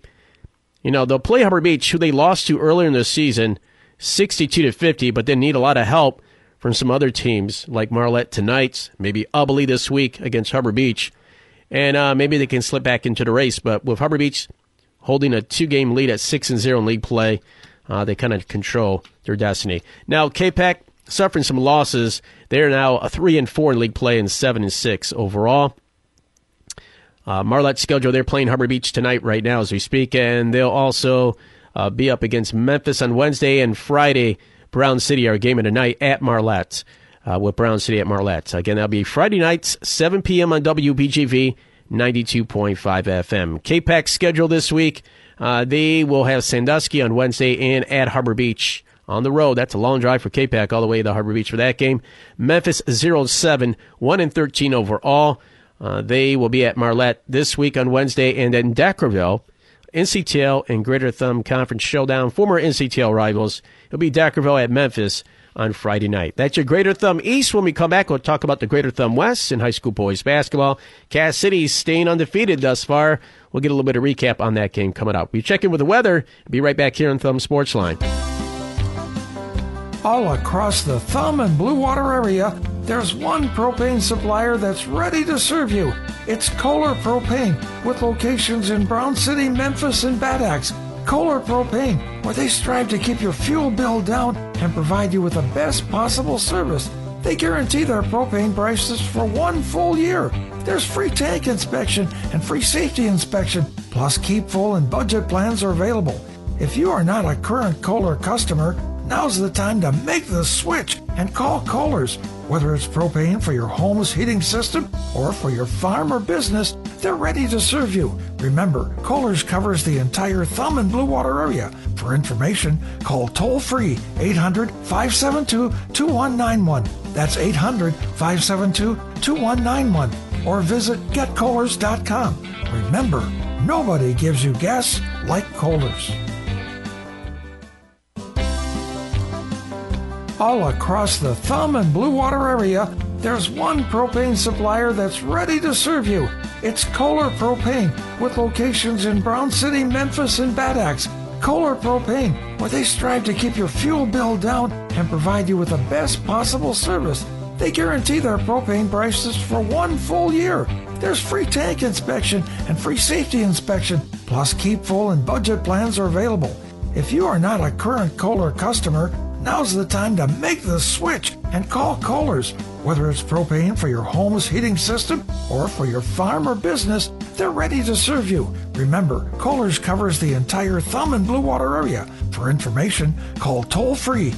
play Harbor Beach, who they lost to earlier in the season, 62-50, but they need a lot of help from some other teams like Marlette tonight, maybe Ubly this week against Harbor Beach, and maybe they can slip back into the race. But with Harbor Beach holding a 2-game lead at 6-0 in league play, they kind of control their destiny. Now, K-Pec suffering some losses. They're now a 3-4 in league play and 7-6 overall. Marlette's schedule, they're playing Harbor Beach tonight right now as we speak, and they'll also be up against Memphis on Wednesday and Friday. Brown City, our game of the night at Marlette, with Brown City at Marlette. Again, that'll be Friday nights, 7 p.m. on WBGV 92.5 FM. K-Pac's schedule this week, they will have Sandusky on Wednesday and at Harbor Beach on the road. That's a long drive for K-Pac all the way to Harbor Beach for that game. Memphis 0-7, 1-13 overall. They will be at Marlette this week on Wednesday, and then Deckerville, NCTL and Greater Thumb Conference Showdown, former NCTL rivals. It'll be Deckerville at Memphis on Friday night. That's your Greater Thumb East. When we come back, we'll talk about the Greater Thumb West in high school boys basketball. Cass City staying undefeated thus far. We'll get a little bit of recap on that game coming up. We check in with the weather. Be right back here on Thumb Sports Line. All across the Thumb and Blue Water area, there's one propane supplier that's ready to serve you. It's Kohler Propane, with locations in Brown City, Memphis, and Bad Axe. Kohler Propane, where they strive to keep your fuel bill down and provide you with the best possible service. They guarantee their propane prices for 1 full year. There's free tank inspection and free safety inspection, plus keep full and budget plans are available. If you are not a current Kohler customer, now's the time to make the switch and call Kohler's. Whether it's propane for your home's heating system or for your farm or business, they're ready to serve you. Remember, Kohler's covers the entire Thumb and Blue Water area. For information, call toll-free 800-572-2191. That's 800-572-2191. Or visit getkohlers.com. Remember, nobody gives you gas like Kohler's. All across the Thumb and Blue Water area, there's one propane supplier that's ready to serve you. It's Kohler Propane, with locations in Brown City, Memphis, and Bad Axe. Kohler Propane, where they strive to keep your fuel bill down and provide you with the best possible service. They guarantee their propane prices for 1 full year. There's free tank inspection and free safety inspection, plus keep full and budget plans are available. If you are not a current Kohler customer, now's the time to make the switch and call Kohler's. Whether it's propane for your home's heating system or for your farm or business, they're ready to serve you. Remember, Kohler's covers the entire Thumb and Blue Water area. For information, call toll-free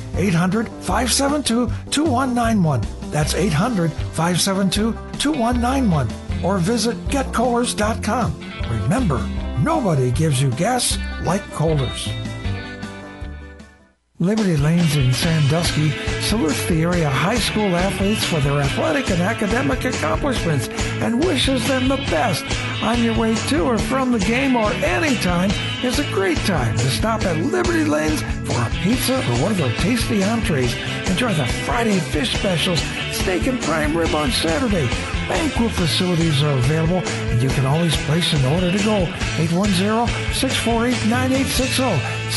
800-572-2191. That's 800-572-2191. Or visit getkohlers.com. Remember, nobody gives you gas like Kohler's. Liberty Lanes in Sandusky salutes the area high school athletes for their athletic and academic accomplishments and wishes them the best. On your way to or from the game or anytime is a great time to stop at Liberty Lanes for a pizza or one of their tasty entrees. Enjoy the Friday fish specials, steak and prime rib on Saturday. Banquet facilities are available, and you can always place an order to go. 810-648-9860.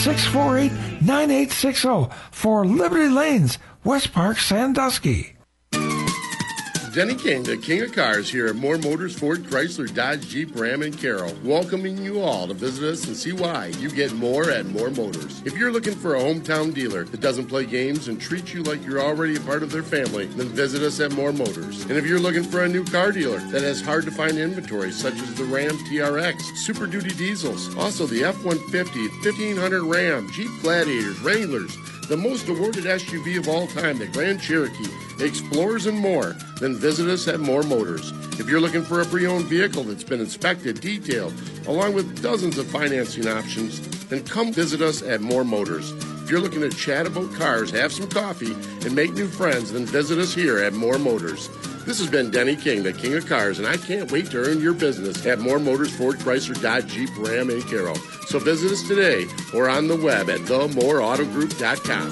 648-9860 for Liberty Lanes, West Park, Sandusky. Denny King, the King of Cars, here at Moore Motors, Ford, Chrysler, Dodge, Jeep, Ram, and Carroll, welcoming you all to visit us and see why you get more at Moore Motors. If you're looking for a hometown dealer that doesn't play games and treats you like you're already a part of their family, then visit us at Moore Motors. And if you're looking for a new car dealer that has hard-to-find inventory, such as the Ram TRX, Super Duty diesels, also the F-150, 1500 Ram, Jeep Gladiators, Wranglers, the most awarded SUV of all time, the Grand Cherokee, Explorers, and more, then visit us at Moore Motors. If you're looking for a pre-owned vehicle that's been inspected, detailed, along with dozens of financing options, then come visit us at Moore Motors. If you're looking to chat about cars, have some coffee, and make new friends, then visit us here at Moore Motors. This has been Denny King, the King of Cars, and I can't wait to earn your business at Moore Motors, Ford, Chrysler, Dodge, Jeep, Ram, and Carroll. So visit us today or on the web at themooreautogroup.com.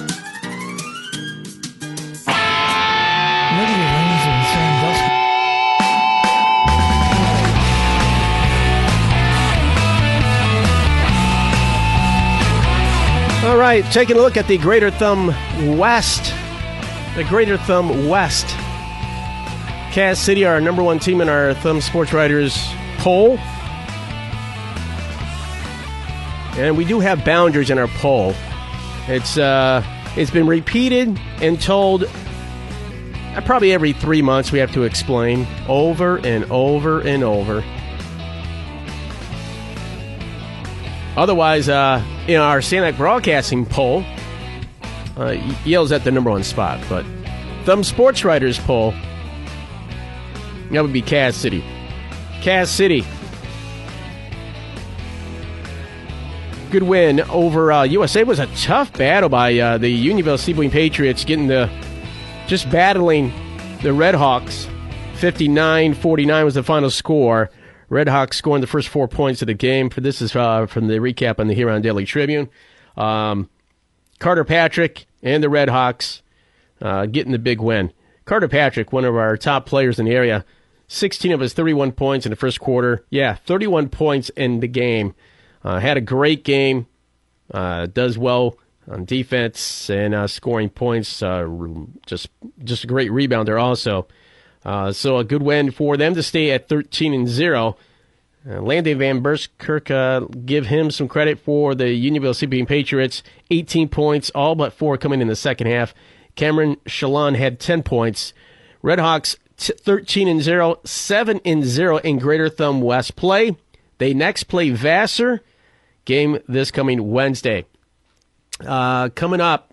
Liberty Lanes in Sandusky. All right, taking a look at the Greater Thumb West. The Greater Thumb West. Cass City are our number one team in our Thumb Sports Writers poll. And we do have boundaries in our poll. It's been repeated and told probably every 3 months we have to explain over and over and over. Otherwise, in our Saniac Broadcasting poll, Yale's at the number 1 spot. But Thumb Sports Writers poll, that would be Cass City. Cass City. Good win over USA. It was a tough battle by the Unionville-Seaboyne Patriots, just battling the Red Hawks. 59-49 was the final score. Red Hawks scoring the first 4 points of the game. This is from the recap on the Huron Daily Tribune. Carter Patrick and the Red Hawks getting the big win. Carter Patrick, one of our top players in the area, 16 of his 31 points in the first quarter. Yeah, 31 points in the game. Had a great game. Does well on defense and scoring points. Just a great rebounder also. So a good win for them to stay at 13-0. Landy Van Buskirk, give him some credit for the Unionville-Seaboyne Patriots. 18 points, all but 4 coming in the second half. Cameron Shalon had 10 points. Red Hawks 13-0, 7-0 in Greater Thumb West play. They next play Vassar. Game this coming Wednesday. Coming up,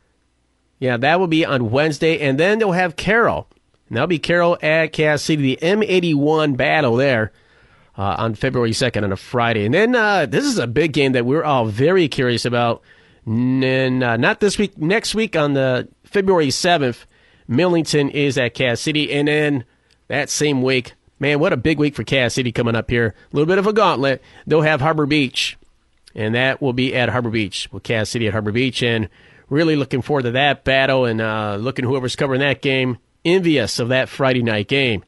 that will be on Wednesday, and then they'll have Carroll. And that'll be Carroll at Cass City, the M81 battle there on February 2nd on a Friday. And then this is a big game that we're all very curious about. And not this week, next week on the February 7th, Millington is at Cass City. And then that same week, man, what a big week for Cass City coming up here. A little bit of a gauntlet. They'll have Harbor Beach, and that will be at Harbor Beach, with Cass City at Harbor Beach. And really looking forward to that battle and looking whoever's covering that game, envious of that Friday night game.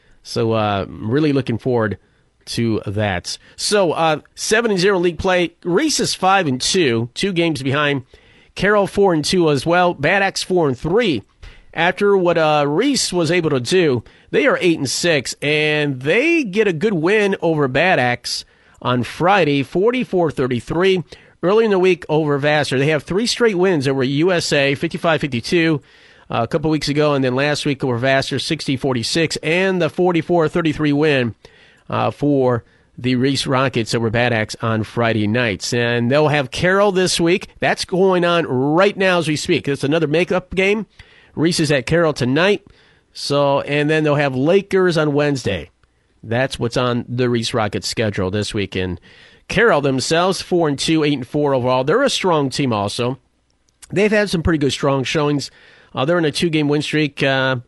So really looking forward to that. So 7-0 league play. Reese is 5-2, 2 games behind. Carroll 4-2 as well. Bad Axe 4-3. After what Reese was able to do, they are 8-6, and they get a good win over Bad Axe on Friday, 44-33. Early in the week over Vassar, they have 3 straight wins over USA, 55-52. A couple weeks ago, and then last week over Vassar, 60-46, and the 44-33 win for the Reese Rockets over Bad Axe on Friday nights. And they'll have Carroll this week. That's going on right now as we speak. It's another makeup game. Reese is at Carroll tonight. And then they'll have Lakers on Wednesday. That's what's on the Reese Rockets schedule this week. And Carroll themselves, 4-2, 8-4 overall. They're a strong team also. They've had some pretty good strong showings. They're in a 2-game win streak.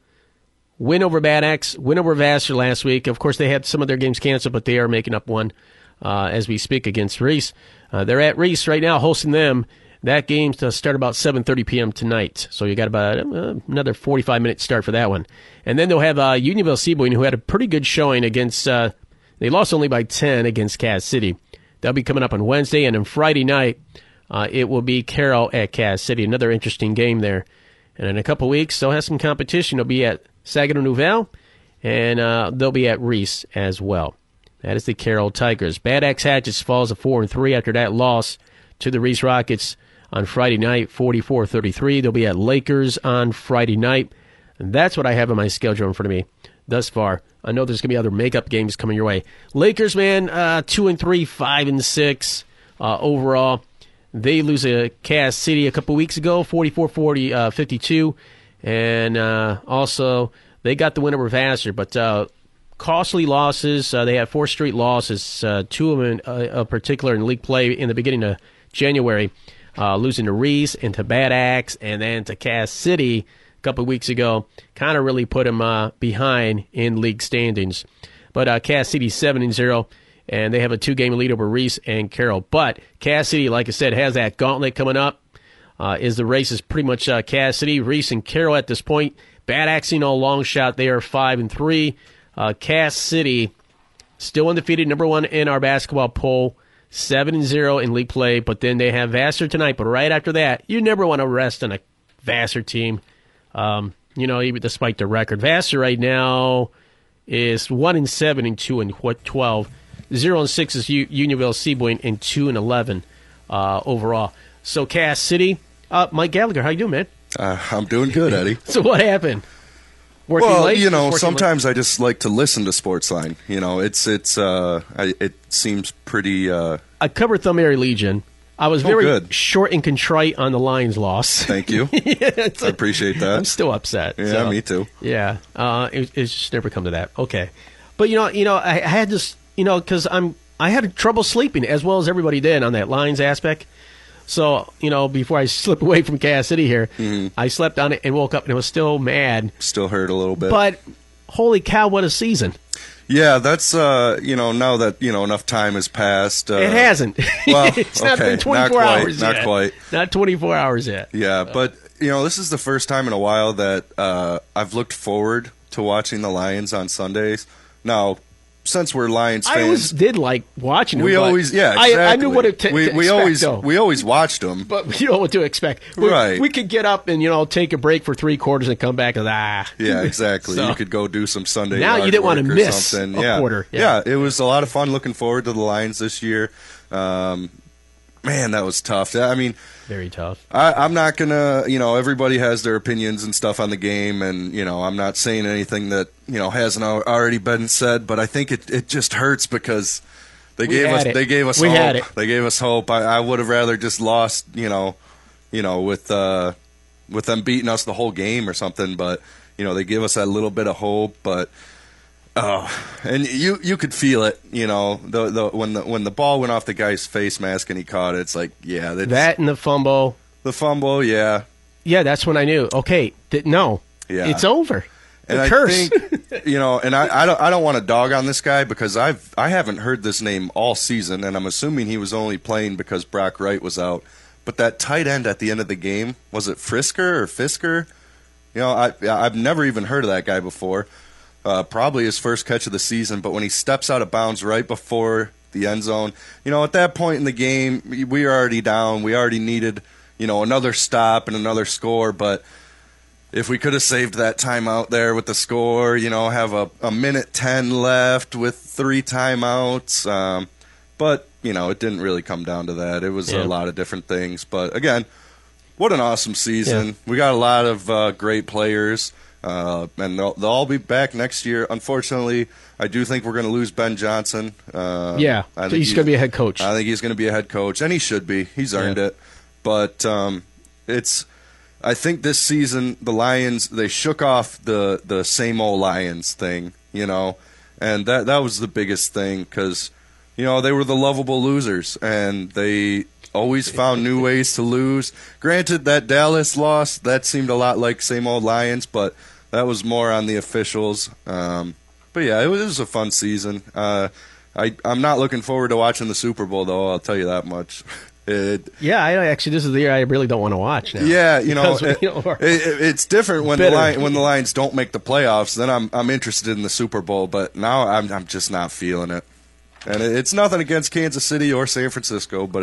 Win over Bad Axe, win over Vassar last week. Of course, they had some of their games canceled, but they are making up one as we speak against Reese. They're at Reese right now, hosting them. That game's to start about 7:30 p.m. tonight. So you got about another 45-minute start for that one. And then they'll have Unionville-Seaboyne, who had a pretty good showing against, they lost only by 10 against Cass City. They'll be coming up on Wednesday, and on Friday night, it will be Carroll at Cass City. Another interesting game there. And in a couple weeks, they'll have some competition. They'll be at Saginaw Nouvelle, and they'll be at Reese as well. That is the Carroll Tigers. Bad Axe Hatchets falls to 4-3 after that loss to the Reese Rockets on Friday night, 44-33. They'll be at Lakers on Friday night. And that's what I have on my schedule in front of me thus far. I know there's going to be other makeup games coming your way. Lakers, man, 2-3, 5-6 overall. They lose to Cass City a couple weeks ago, 44-52. And also, they got the win over Vassar. But costly losses. They had 4 straight losses, 2 of them in particular in league play in the beginning of January. Losing to Reese and to Bad Axe and then to Cass City a couple weeks ago. Kind of really put them behind in league standings. But Cass City 7-0. And they have a 2-game lead over Reese and Carroll. But Cass City, like I said, has that gauntlet coming up. The race is pretty much Cass City, Reese, and Carroll at this point. Bad Axe, no long shot. They are 5-3. Cass City, still undefeated, number 1 in our basketball poll. 7-0 in league play. But then they have Vassar tonight. But right after that, you never want to rest on a Vassar team. Even despite the record. Vassar right now is 1-7 and 2-12. 0-6 is Unionville-Seaboyne, and 2-11 overall. So Cass City, Mike Gallagher, how you doing, man? I'm doing good, Eddie. So what happened? Working Well, late? you know, Just working sometimes I just like to listen to Sportsline. You know, it seems pretty. I covered Thumb Area Legion. I was very good. short and contrite on the Lions loss. Thank you. I appreciate that. I'm still upset. Yeah, so, me too. Yeah, it's just never come to that. Okay, but I had this, because I had trouble sleeping as well as everybody did on that Lions aspect. So, before I slip away from Cass City here, I slept on it and woke up and it was still mad. Still hurt a little bit. But holy cow, what a season. Yeah, that's, now that, enough time has passed. It hasn't. Well, it's not okay, been 24 hours yet. Not quite. Not 24 hours yet. Yeah, but, this is the first time in a while that I've looked forward to watching the Lions on Sundays. Now, since we're Lions fans, I always did like watching them. We always, yeah, exactly. I knew what to expect. We always watched them, but you know what to expect. We could get up and take a break for 3 quarters and come back and Yeah, exactly. So, you could go do some Sunday. Now you didn't want to miss something. a quarter. Yeah, it was a lot of fun. Looking forward to the Lions this year. Man, that was tough. I mean, very tough. I'm not gonna, everybody has their opinions and stuff on the game, and I'm not saying anything that hasn't already been said. But I think it just hurts because they gave us hope. They gave us hope. I would have rather just lost, with them beating us the whole game or something. But they give us that little bit of hope. But and you could feel it, when the ball went off the guy's face mask and he caught it. It's like, yeah, that and the fumble. The fumble, yeah, that's when I knew. Okay, it's over. And curse. I think, and I don't want to dog on this guy because I haven't heard this name all season, and I'm assuming he was only playing because Brock Wright was out. But that tight end at the end of the game, was it Frisker or Fisker? I've never even heard of that guy before. Probably his first catch of the season, but when he steps out of bounds right before the end zone, at that point in the game, we were already down. We already needed, another stop and another score. But if we could have saved that time out there with the score, have a minute 10 left with 3 timeouts. But, it didn't really come down to that. It was a lot of different things. But, again, what an awesome season. Yeah. We got a lot of great players. And they'll all be back next year. Unfortunately, I do think we're going to lose Ben Johnson. He's going to be a head coach. I think he's going to be a head coach, and he should be. He's earned it. But I think this season the Lions, they shook off the same old Lions thing, and that was the biggest thing because they were the lovable losers, and they always found new ways to lose. Granted, that Dallas loss, that seemed a lot like same old Lions, but that was more on the officials. But yeah, it was a fun season. I'm not looking forward to watching the Super Bowl, though, I'll tell you that much. Actually, this is the year I really don't want to watch now. Yeah, it's different when the Lions don't make the playoffs. Then I'm interested in the Super Bowl, but now I'm just not feeling it. And it's nothing against Kansas City or San Francisco, but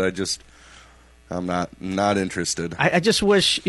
I'm not interested. I just wish,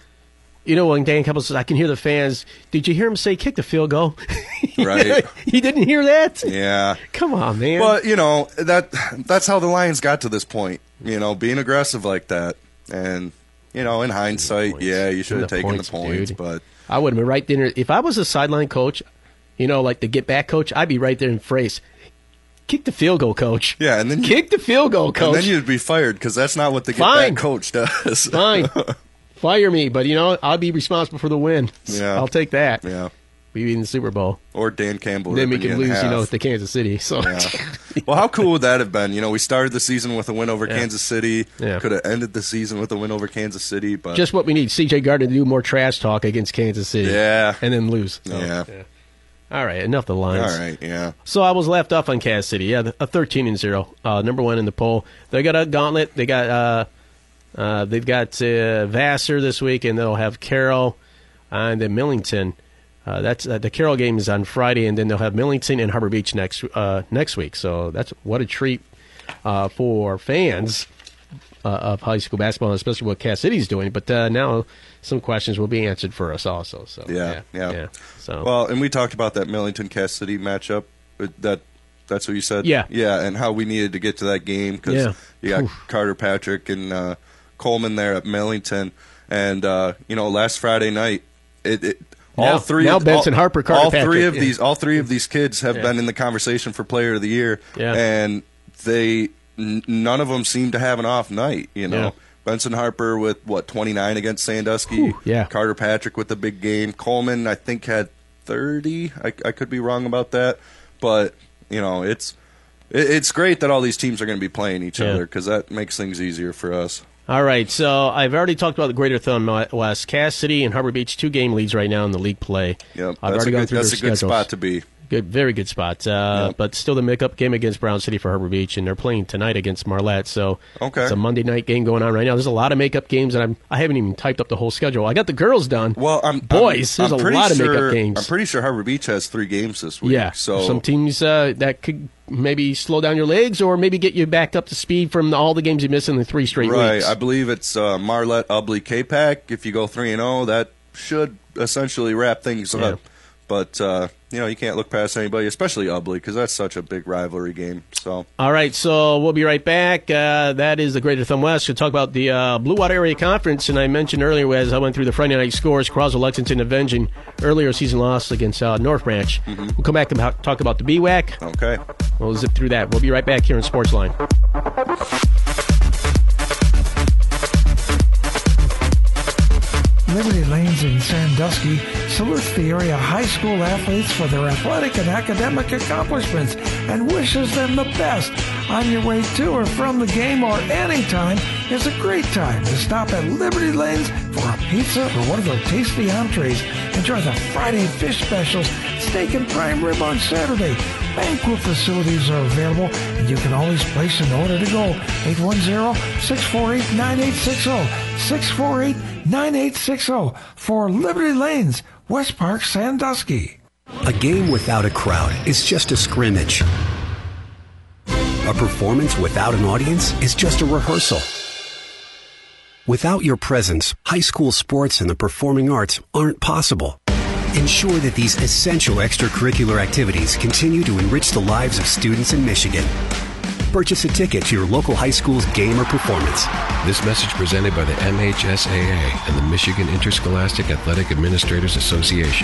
when Dan Campbell says, I can hear the fans. Did you hear him say, kick the field goal? Right. You didn't hear that? Yeah. Come on, man. But, that's how the Lions got to this point, being aggressive like that. And, in hindsight, you should have taken the points. But I would have been right there. If I was a sideline coach, like the get-back coach, I'd be right there in phrase. Kick the field goal, coach. Yeah, and then kick the field goal, coach. And then you'd be fired because that's not what the get-back coach does. Fine. Fire me, but, I'll be responsible for the win. Yeah. I'll take that. Yeah. We in the Super Bowl. Or Dan Campbell. Then we can lose, to Kansas City. So. Yeah. Well, how cool would that have been? We started the season with a win over Kansas City. Yeah. Could have ended the season with a win over Kansas City. But just what we need. C.J. Gardner to do more trash talk against Kansas City. Yeah. And then lose. So, yeah. All right, enough the Lions. All right, yeah. So I was left off on Kansas City. Yeah, a 13-0, number 1 in the poll. They got a gauntlet. They got they've got Vassar this week, and they'll have Carroll and then Millington. That's the Carroll game is on Friday, and then they'll have Millington and Harbor Beach next week. So that's what a treat for fans of high school basketball, especially what Cass City's doing. But now some questions will be answered for us also. So yeah. So well, and we talked about that Millington Cass City matchup. That's what you said. Yeah, and how we needed to get to that game because you got Carter Patrick and Coleman there at Millington, and last Friday night Now Benson Harper, Carter all three Patrick. All three of these kids have been in the conversation for Player of the Year, and none of them seem to have an off night. Benson Harper with 29 against Sandusky. Carter Patrick with the big game. Coleman, I think, had 30. I could be wrong about that, but it's great that all these teams are going to be playing each other because that makes things easier for us. All right, so I've already talked about the Greater Thumb West. Cass City and Harbor Beach, 2-game leads right now in the league play. Yep, I've already gone through that's their a good schedules. spot to be. Good, very good spot. But still the make-up game against Brown City for Harbor Beach, and they're playing tonight against Marlette. So it's a Monday night game going on right now. There's a lot of make-up games, and I haven't even typed up the whole schedule. I got the girls done. Well, there's a lot of make-up games. I'm pretty sure Harbor Beach has 3 games this week. Yeah, so some teams that could maybe slow down your legs or maybe get you back up to speed from all the games you missed in the 3 straight weeks. Right, I believe it's Marlette, Ubley, K-Pac. If you go 3-0, that should essentially wrap things up. But, you can't look past anybody, especially Ubley, because that's such a big rivalry game. So, all right, so we'll be right back. That is the Greater Thumb West. We'll talk about the Blue Water Area Conference. And I mentioned earlier as I went through the Friday night scores, Croswell Lexington avenging earlier season loss against North Branch. We'll come back and talk about the BWAC. Okay. We'll zip through that. We'll be right back here in Sportsline. Liberty Lanes in Sandusky salutes the area high school athletes for their athletic and academic accomplishments and wishes them the best. On your way to or from the game or anytime is a great time to stop at Liberty Lanes for a pizza or one of their tasty entrees. Enjoy the Friday fish specials, steak and prime rib on Saturday. Banquet facilities are available, and you can always place an order to go. 810-648-9860. 648-9860 for Liberty Lanes, West Park, Sandusky. A game without a crowd is just a scrimmage. A performance without an audience is just a rehearsal. Without your presence, high school sports and the performing arts aren't possible. Ensure that these essential extracurricular activities continue to enrich the lives of students in Michigan. Purchase a ticket to your local high school's game or performance. This message presented by the MHSAA and the Michigan Interscholastic Athletic Administrators Association.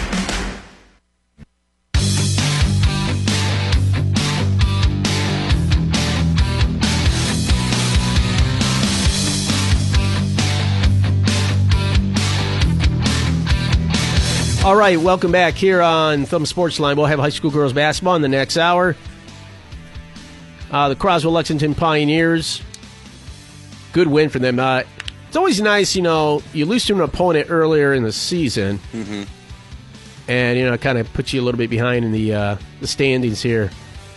All right, welcome back here on Thumb Sports Line. We'll have high school girls basketball in the next hour. The Croswell Lexington Pioneers, good win for them. It's always nice, you lose to an opponent earlier in the season, and kind of puts you a little bit behind in the standings here.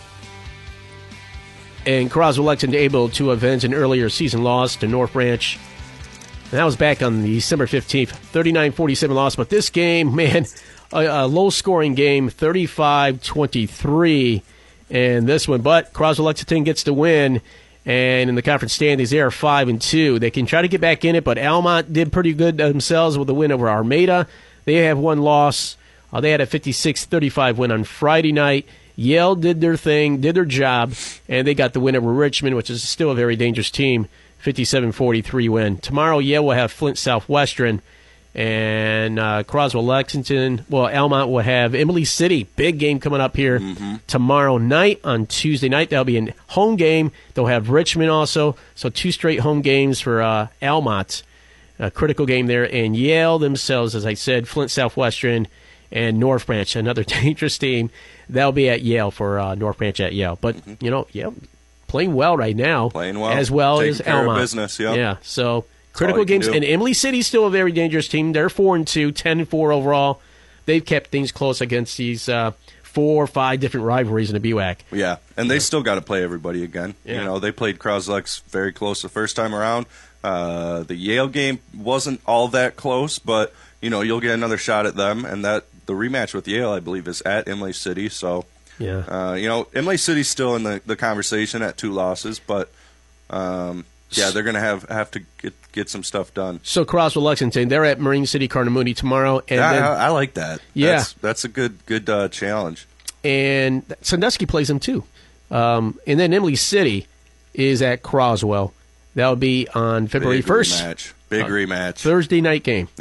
And Croswell Lexington able to avenge an earlier season loss to North Branch. And that was back on December 15th, 39-47 loss. But this game, man, a low-scoring game, 35-23. And this one, but Croswell Lexington gets the win. And in the conference standings, they are 5-2. They can try to get back in it, but Almont did pretty good themselves with a win over Armada. They have one loss. They had a 56-35 win on Friday night. Yale did their thing, did their job, and they got the win over Richmond, which is still a very dangerous team. 57-43 win. Tomorrow, Yale will have Flint Southwestern, and Croswell Lexington, Almont will have Emily City. Big game coming up here tomorrow night. On Tuesday night, that'll be a home game. They'll have Richmond also, so 2 straight home games for Almont. A critical game there. And Yale themselves, as I said, Flint Southwestern and North Branch, another dangerous team. That'll be at Yale for North Branch at Yale. But, Yale playing well right now. Playing well. As well Taking as care Almont. Of business, yeah. Yeah, so critical games. Do. And Emily City's still a very dangerous team. They're 4-2, 10-4 overall. They've kept things close against these 4 or 5 different rivalries in the BWAC. Yeah, and they still got to play everybody again. Yeah. They played Croslex very close the first time around. The Yale game wasn't all that close, but, you'll get another shot at them. And the rematch with Yale, I believe, is at Emily City, so... Yeah. Emily City's still in the conversation at 2 losses, but they're going to have to get some stuff done. So Croswell Lexington, they're at Marine City Carnegie tomorrow. And I like that. Yeah, that's a good challenge. And Sandusky plays them too. And then Emily City is at Croswell. That'll be on February 1st. Big rematch. Thursday night game. Yeah.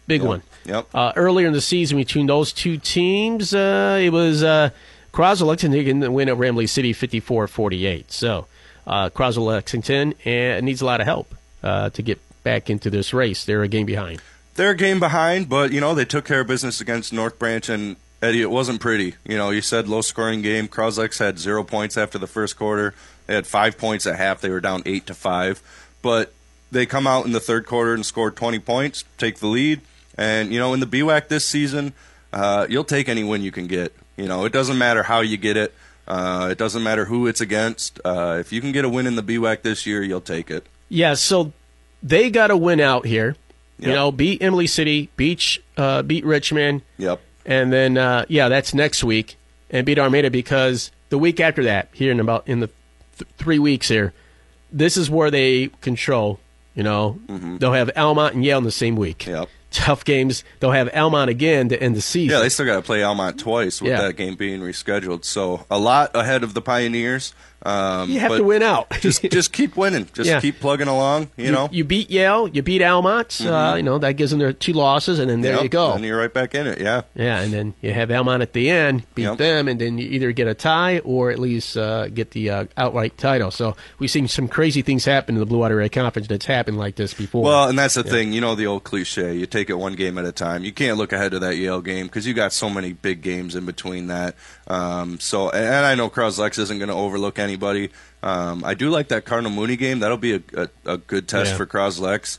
Big one. Yep. Earlier in the season between those two teams, it was Croswell-Lexington win at Ramley City 54-48. So Croswell-Lexington needs a lot of help to get back into this race. They're a game behind. They're a game behind, but, they took care of business against North Branch, and, Eddie, it wasn't pretty. You said low-scoring game. Croslex had 0 points after the first quarter. They had 5 points at half. They were down 8-5. But they come out in the third quarter and scored 20 points, take the lead. And, in the BWAC this season, you'll take any win you can get. It doesn't matter how you get it. It doesn't matter who it's against. If you can get a win in the BWAC this year, you'll take it. Yeah, so they got a win out here. Yep. Beat Emily City, beat Richmond. Yep. And then, that's next week. And beat Armada because the week after that, here in the 3 weeks here, this is where they control. They'll have Almont and Yale in the same week. Yep. Tough games. They'll have Almont again to end the season. Yeah, they still got to play Almont twice with that game being rescheduled. So a lot ahead of the Pioneers. You have to win out. just keep winning. Just keep plugging along. You beat Yale. You beat Almont. That gives them their 2 losses, and then there you go. And you're right back in it. Yeah. Yeah, and then you have Almont at the end, beat them, and then you either get a tie or at least get the outright title. So we've seen some crazy things happen in the Blue Water Area Conference that's happened like this before. Well, and that's the thing. The old cliche. You take it one game at a time. You can't look ahead to that Yale game because you got so many big games in between that. And I know Croslex isn't going to overlook anybody. I do like that Cardinal Mooney game. That'll be a good test for Croslex.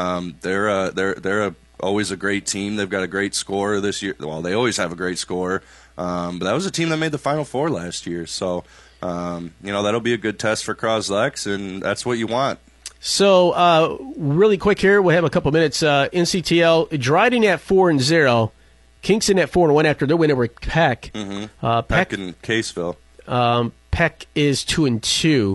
They're always a great team. They've got a great scorer this year. Well, they always have a great scorer. But that was a team that made the Final Four last year. So, that'll be a good test for Croslex, and that's what you want. So, really quick here, we'll have a couple minutes. NCTL, Dryden at 4-0. Kingston at 4-1 after their win over Peck. Mm-hmm. Peck and Caseville. Peck is 2-2,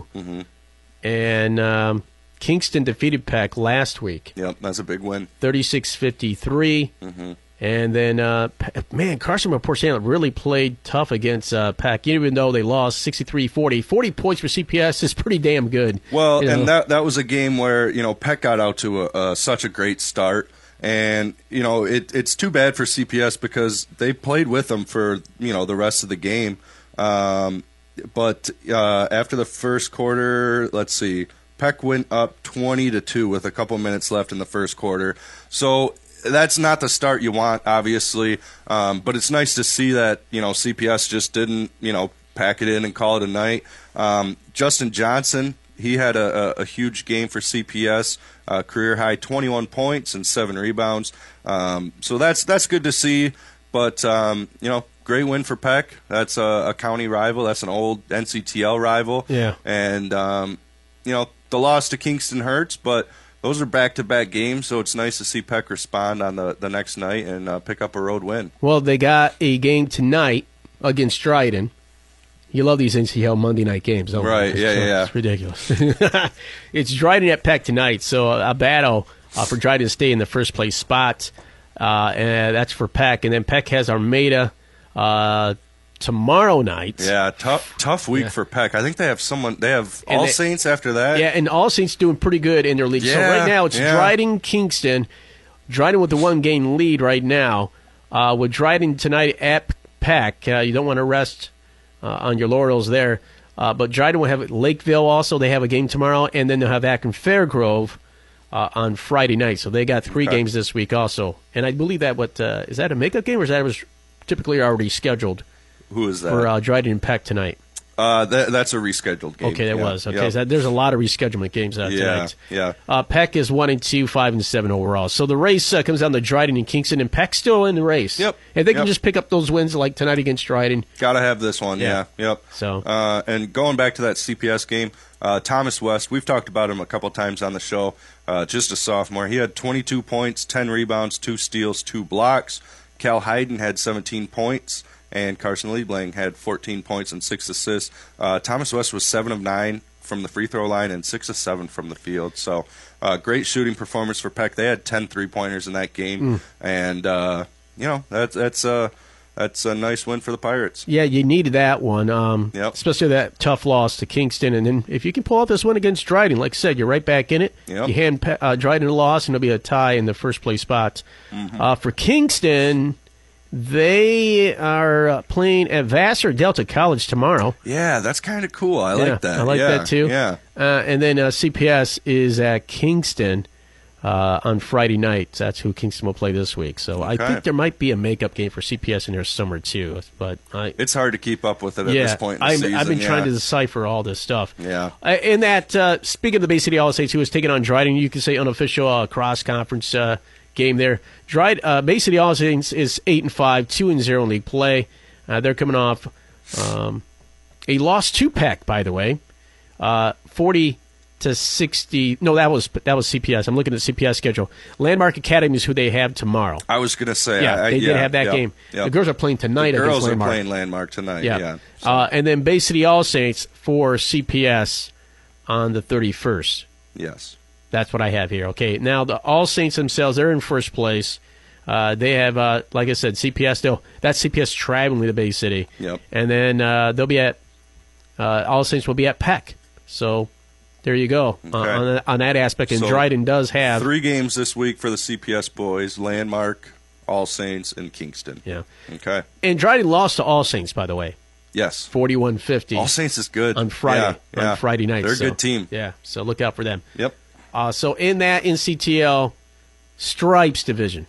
and Kingston defeated Peck last week. Yep, that's a big win. 36-53. And then, Carson and Port Stanley really played tough against Peck, even though they lost 63-40. 40 points for CPS is pretty damn good. Well, and that was a game where Peck got out to such a great start. And, it's too bad for CPS because they played with them for, the rest of the game. But after the first quarter, let's see, Peck went up 20-2 with a couple minutes left in the first quarter. So that's not the start you want, obviously. But it's nice to see that, CPS just didn't, pack it in and call it a night. Justin Johnson, he had a huge game for CPS, career high 21 points and 7 rebounds. So that's good to see. But, great win for Peck. That's a county rival. That's an old NCTL rival. Yeah. And, the loss to Kingston hurts, but those are back-to-back games, so it's nice to see Peck respond on the next night and pick up a road win. Well, they got a game tonight against Dryden. You love these NCTL Monday night games, don't you? Right, yeah. It's ridiculous. It's Dryden at Peck tonight, so a battle for Dryden to stay in the first-place spot. And that's for Peck. And then Peck has Armada tomorrow night. Yeah, tough week for Peck. I think they have All Saints after that. Yeah, and All Saints doing pretty good in their league. So right now it's Dryden, Kingston. Dryden with the 1-game lead right now. With Dryden tonight at Peck, you don't want to rest on your laurels there. But Dryden will have Lakeville also. They have a game tomorrow, and then they'll have Akron Fairgrove on Friday night. So they got 3 games this week also. And I believe that is that a makeup game, or is that was typically already scheduled? Who is that? For Dryden and Peck tonight. That's a rescheduled game. Okay, that was. Okay, so there's a lot of rescheduling games tonight. Yeah. Peck is 1-2, 5-7 overall. So the race comes down to Dryden and Kingston, and Peck's still in the race. Yep. And they can just pick up those wins like tonight against Dryden. Got to have this one. Yeah. Yep. So, and going back to that CPS game, Thomas West, we've talked about him a couple times on the show. Just a sophomore. He had 22 points, 10 rebounds, 2 steals, 2 blocks. Cal Hayden had 17 points. And Carson Liebling had 14 points and 6 assists. Thomas West was 7 of 9 from the free throw line and 6 of 7 from the field. So great shooting performance for Peck. They had 10 3-pointers in that game. And, that's that's a nice win for the Pirates. Yeah, you needed that one, especially that tough loss to Kingston. And then if you can pull out this win against Dryden, like I said, you're right back in it. Yep. You hand Dryden a loss, and it'll be a tie in the first-place spots. For Kingston, they are playing at Vassar Delta College tomorrow. Yeah, that's kind of cool. I like that. I like that, too. Yeah. And then CPS is at Kingston on Friday night. That's who Kingston will play this week. So I think there might be a makeup game for CPS in there somewhere, too. But it's hard to keep up with it at this point in the season. I've been trying to decipher all this stuff. Yeah. In that, speaking of the Bay City All-Saints, who was taking on Dryden, you can say unofficial cross-conference game there. Bay City All-Saints is 8-5, 2-0 in league play. They're coming off a loss to Peck, by the way, 40-60. No, that was CPS. I'm looking at the CPS schedule. Landmark Academy is who they have tomorrow. I was going to say, they did have that game. Yep. The girls are playing tonight. The girls against Landmark. are playing Landmark tonight. Yeah. So. And then Bay City All-Saints for CPS on the 31st. Yes. That's what I have here. Okay, now the All Saints themselves, they're in first place. They have, like I said, CPS. That's CPS traveling to Bay City. Yep. And then they'll be at, All Saints will be at Peck. So there you go on that aspect. And Dryden does have 3 games this week for the CPS boys: Landmark, All Saints, and Kingston. Yeah. Okay. And Dryden lost to All Saints, by the way. Yes. 41-50. All Saints is good on Friday. Yeah. On Friday night. They're a good team. Yeah. So look out for them. Yep. So in that NCTL Stripes division,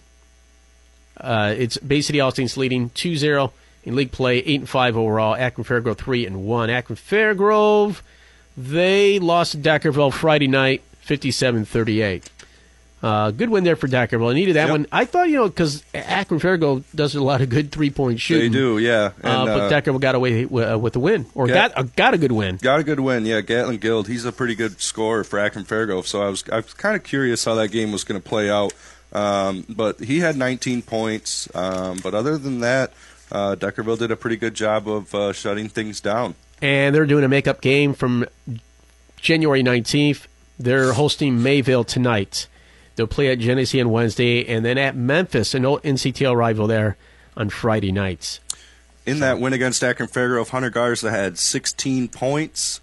it's Bay City All-Saints leading 2-0 in league play, 8-5 overall. Akron Fairgrove 3-1. Akron Fairgrove, they lost to Deckerville Friday night, 57-38. Good win there for Deckerville. I needed that one. I thought, because Akron Fairgrove does a lot of good three-point shooting. They do, yeah. But Deckerville got away with the win, or got a good win. Got a good win, yeah. Gatlin Guild, he's a pretty good scorer for Akron Fairgrove, so I was kind of curious how that game was going to play out. But he had 19 points. But other than that, Deckerville did a pretty good job of shutting things down. And they're doing a makeup game from January 19th. They're hosting Mayville tonight. They'll play at Genesee on Wednesday, and then at Memphis, an old NCTL rival there, on Friday nights. In that win against Akron Fairgrove, Hunter Garza had 16 points.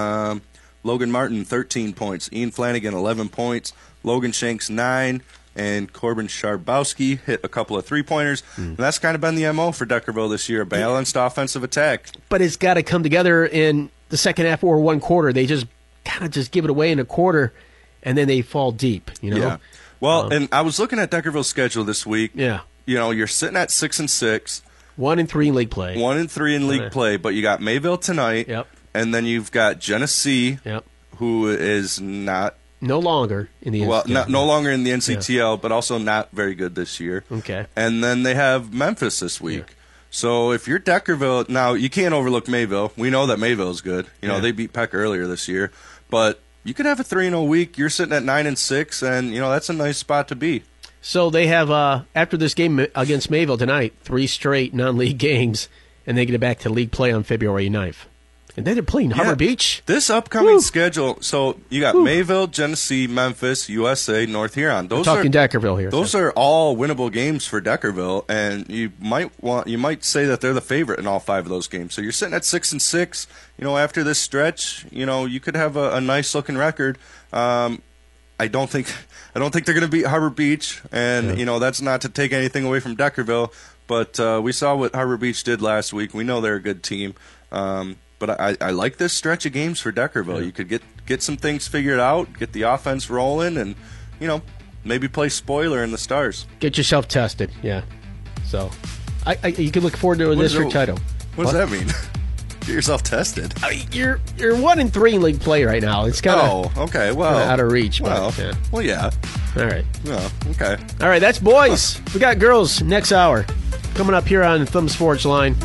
Logan Martin, 13 points. Ian Flanagan, 11 points. Logan Shanks, 9. And Corbin Sharbowski hit a couple of three-pointers. And that's kind of been the MO for Deckerville this year, balanced offensive attack. But it's got to come together in the second half or one quarter. They just kind of just give it away in a quarter, and then they fall deep, Yeah. Well, and I was looking at Deckerville's schedule this week. Yeah. You're sitting at 6-6. 1-3 in league play. 1-3 in league play, but you got Mayville tonight. Yep. And then you've got Genesee, who is no longer in the NCTL. No longer in the NCTL, but also not very good this year. Okay. And then they have Memphis this week. Yeah. So if you're Deckerville, now you can't overlook Mayville. We know that Mayville is good. They beat Peck earlier this year. But you could have a 3-0 week. You're sitting at 9-6, and that's a nice spot to be. So they have after this game against Mayville tonight, 3 straight non-league games, and they get it back to league play on February 9th. And then they're playing Harbor Beach. This upcoming schedule, so you got Mayville, Genesee, Memphis, USA, North Huron. We're talking Deckerville here. Those are all winnable games for Deckerville, and you might say that they're the favorite in all 5 of those games. So you're sitting at 6-6. After this stretch, you could have a nice looking record. I don't think they're going to beat Harbor Beach, and that's not to take anything away from Deckerville. But we saw what Harbor Beach did last week. We know they're a good team. But I like this stretch of games for Deckerville. Yeah. You could get some things figured out, get the offense rolling, and maybe play spoiler in the Stars. Get yourself tested, yeah. So you can look forward to a district title. What does that mean? Get yourself tested. You're 1-3 in league play right now. It's kind of okay. Well, out of reach. Well, yeah. All right. Well, okay. All right. That's boys. We got girls next hour coming up here on Thumb Sports Line.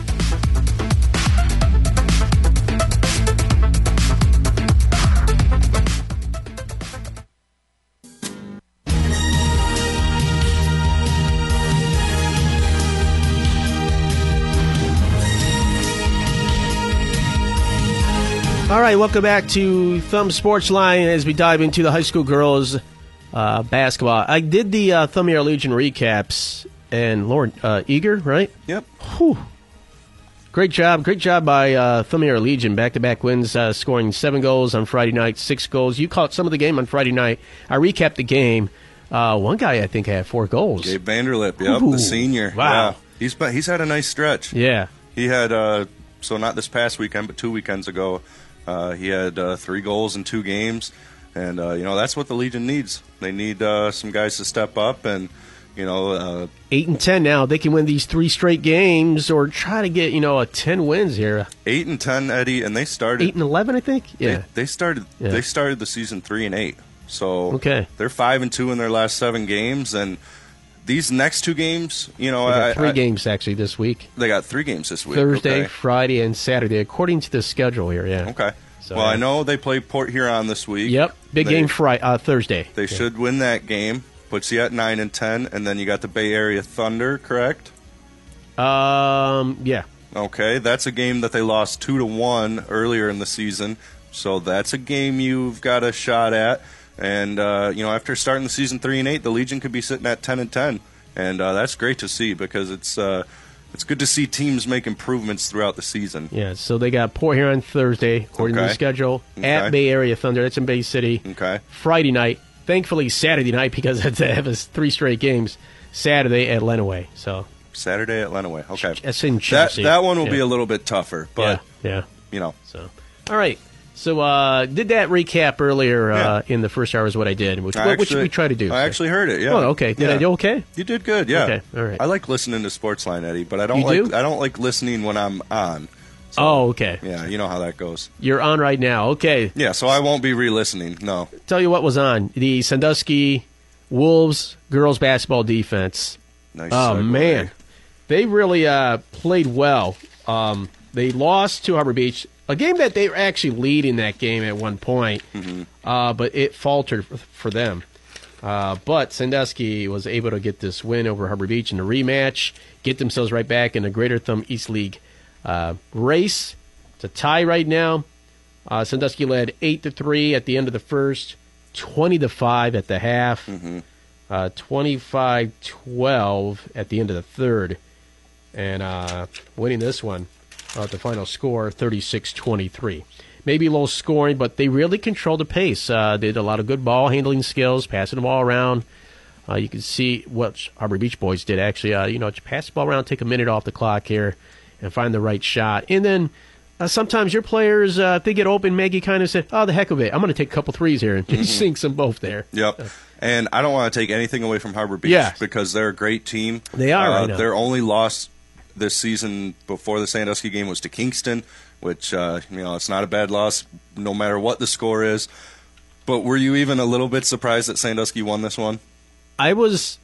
All right, welcome back to Thumb Sports Line as we dive into the high school girls basketball. I did the Thumb Air Legion recaps and Lauren Eager, right? Yep. Whew. Great job by Thumb Air Legion. Back-to-back wins, scoring 7 goals on Friday night, 6 goals. You caught some of the game on Friday night. I recapped the game. One guy, I think, had 4 goals. Gabe Vanderlip, yep, Ooh, the senior. wow. Yeah. He's had a nice stretch. Yeah. He had, so not this past weekend, but 2 weekends ago, he had 3 goals in 2 games. And, that's what the Legion needs. They need some guys to step up and, 8-10 now. They can win these 3 straight games or try to get, a 10 wins here. 8-10, Eddie, and they started 8-11, I think. Yeah, they started the season 3-8. So okay, they're 5-2 in their last 7 games, and these next 2 games, they got 3 games actually this week. They got 3 games this week. Thursday, okay. Friday, and Saturday, according to the schedule here. Yeah. Okay. So, well, I know they play Port Huron this week. Yep, big game Thursday. They should win that game. Puts you at 9-10, and then you got the Bay Area Thunder, correct? Yeah. Okay, that's a game that they lost 2-1 earlier in the season, so that's a game you've got a shot at. And after starting the season 3-8, the Legion could be sitting at 10-10, and that's great to see because it's good to see teams make improvements throughout the season. Yeah, so they got Port Huron Thursday, according to the schedule, at Bay Area Thunder. That's in Bay City. Okay. Friday night. Thankfully, Saturday night because they have 3 straight games. Saturday at Lenawee. So Saturday at Lenawee. Okay, that's in Chelsea. That one will be a little bit tougher, but yeah. So all right. So did that recap earlier in the first hour is what I did. What should we try to do? I actually heard it. Yeah. Oh, okay. Did I do okay? You did good. Yeah. Okay. All right. I like listening to Sportsline, Eddie, but I don't like listening when I'm on. So, okay. Yeah, you know how that goes. You're on right now. Okay. Yeah, so I won't be re-listening, no. Tell you what was on. The Sandusky Wolves girls basketball defense. Nice Oh, segue. man. They really played well. They lost to Harbor Beach, a game that they were actually leading that game at one point, but it faltered for them. But Sandusky was able to get this win over Harbor Beach in the rematch, get themselves right back in the Greater Thumb East League race. It's a tie right now. Sandusky led 8-3 at the end of the first, 20-5 at the half, 25-12 at the end of the third, and winning this one at the final score, 36-23. Maybe low scoring, but they really controlled the pace. They did a lot of good ball handling skills, passing the ball around. You can see what Harbor Beach boys did, actually. Pass the ball around, take a minute off the clock here, and find the right shot. And then sometimes your players, if they get open, Maggie kind of said, oh, the heck of it. I'm going to take a couple threes here and just sink some both there. Yep. And I don't want to take anything away from Harbor Beach because they're a great team. They are right now. Their only loss this season before the Sandusky game was to Kingston, which, it's not a bad loss no matter what the score is. But were you even a little bit surprised that Sandusky won this one? I was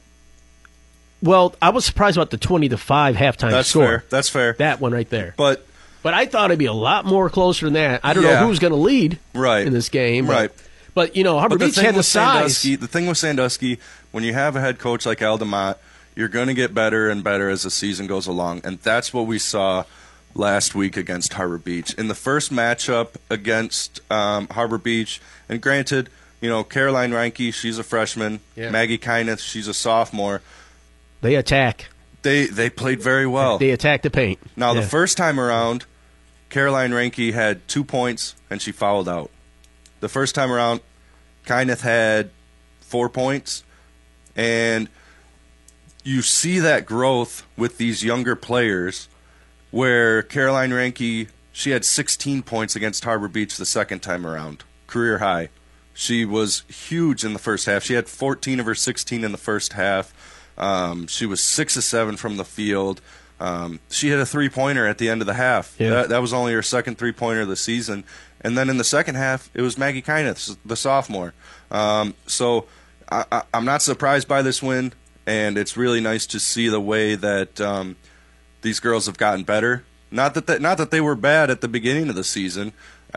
surprised about the 20-5 halftime score. That's fair. That one right there. But I thought it'd be a lot more closer than that. I don't know who's going to lead in this game. Right. But Harbor Beach had the size. The thing with Sandusky, when you have a head coach like Al DeMott, you're going to get better and better as the season goes along. And that's what we saw last week against Harbor Beach. In the first matchup against Harbor Beach, and granted, Caroline Reinke, she's a freshman. Yeah. Maggie Kyneth, she's a sophomore. They attack. They played very well. They attacked the paint. Now, the first time around, Caroline Reinke had 2 points, and she fouled out. The first time around, Kyneth had 4 points, and you see that growth with these younger players where Caroline Reinke, she had 16 points against Harbor Beach the second time around, career high. She was huge in the first half. She had 14 of her 16 in the first half. She was 6 of 7 from the field. She hit a three-pointer at the end of the half. Yeah. That was only her second three-pointer of the season. And then in the second half, it was Maggie Kyneth, the sophomore. So I'm not surprised by this win, and it's really nice to see the way that these girls have gotten better. Not that they were bad at the beginning of the season,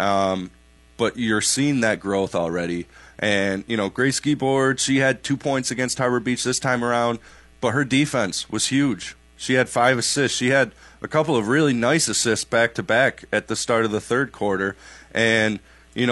but you're seeing that growth already. And, Grace Skiboard, she had 2 points against Harbor Beach this time around, but her defense was huge. She had 5 assists. She had a couple of really nice assists back-to-back at the start of the third quarter. And,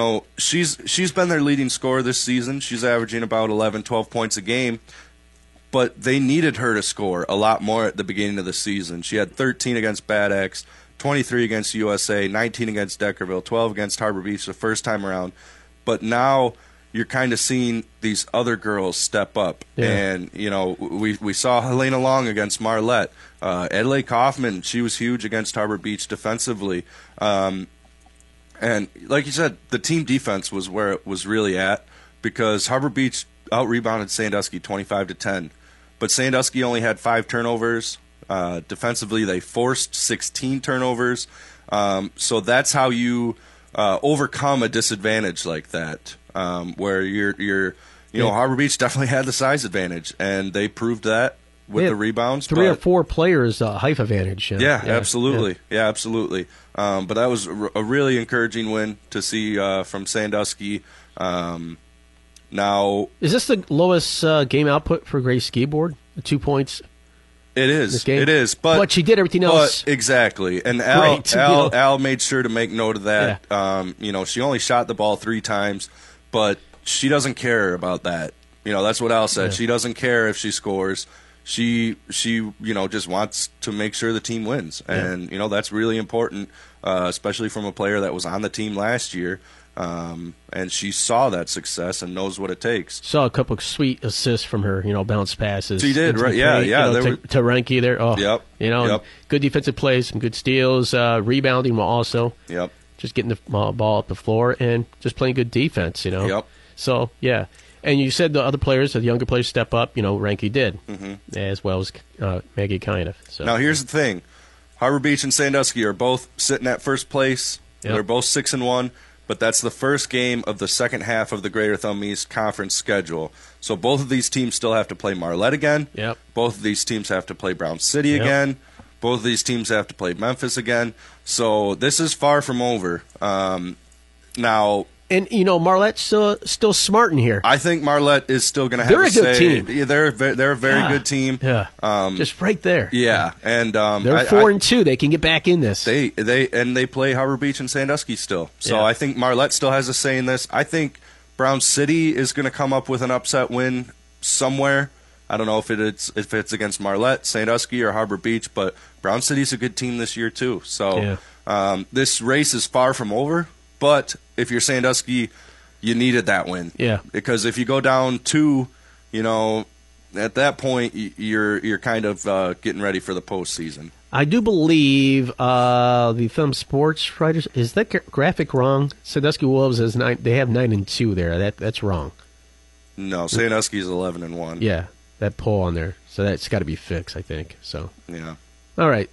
she's been their leading scorer this season. She's averaging about 11, 12 points a game. but they needed her to score a lot more at the beginning of the season. She had 13 against Bad Axe, 23 against USA, 19 against Deckerville, 12 against Harbor Beach the first time around. But now you're kind of seeing these other girls step up. Yeah. And, we saw Helena Long against Marlette. Adelaide Kaufman, she was huge against Harbor Beach defensively. And like you said, the team defense was where it was really at because Harbor Beach out-rebounded Sandusky 25-10. But Sandusky only had 5 turnovers. Defensively, they forced 16 turnovers. So that's how you overcome a disadvantage like that, where Harbor Beach definitely had the size advantage, and they proved that with the rebounds. 3 or 4 players height advantage. Absolutely. Yeah, absolutely. But that was a really encouraging win to see from Sandusky. Now, is this the lowest game output for Grace Ski Board? 2 points. It is. It is. But she did everything else. Exactly. And Al made sure to make note of that. Yeah. She only shot the ball 3 times, but she doesn't care about that. That's what Al said. Yeah. She doesn't care if she scores. She just wants to make sure the team wins. And, that's really important, especially from a player that was on the team last year. And she saw that success and knows what it takes. Saw a couple of sweet assists from her, bounce passes. She did, right? Yeah. To Renke there. Oh, yep. Yep. Good defensive plays, some good steals, rebounding also. Yep. Just getting the ball up the floor and just playing good defense, Yep. So, yeah. And you said the other players, the younger players step up. Renke did, as well as Maggie kind of. So. Now, here's the thing. Harbor Beach and Sandusky are both sitting at first place. Yep. They're both 6-1. But that's the first game of the second half of the Greater Thumb East Conference schedule. So both of these teams still have to play Marlette again. Yep. Both of these teams have to play Brown City again. Both of these teams have to play Memphis again. So this is far from over. Now... And, Marlette's still smart in here. I think Marlette is still going to have They're a good team. Yeah, they're a very good team. Yeah. Just right there. Yeah. And they're 4-2. They can get back in this. They play Harbor Beach and Sandusky still. So I think Marlette still has a say in this. I think Brown City is going to come up with an upset win somewhere. I don't know if it's against Marlette, Sandusky, or Harbor Beach, but Brown City's a good team this year too. So this race is far from over. But if you're Sandusky, you needed that win. Yeah. Because if you go down 2, at that point you're kind of getting ready for the postseason. I do believe the Thumb Sports writers, is that graphic wrong? Sandusky Wolves has 9. They have 9-2 there. That's wrong. No, Sandusky's 11-1. Yeah, that poll on there. So that's got to be fixed, I think. So. Yeah. All right.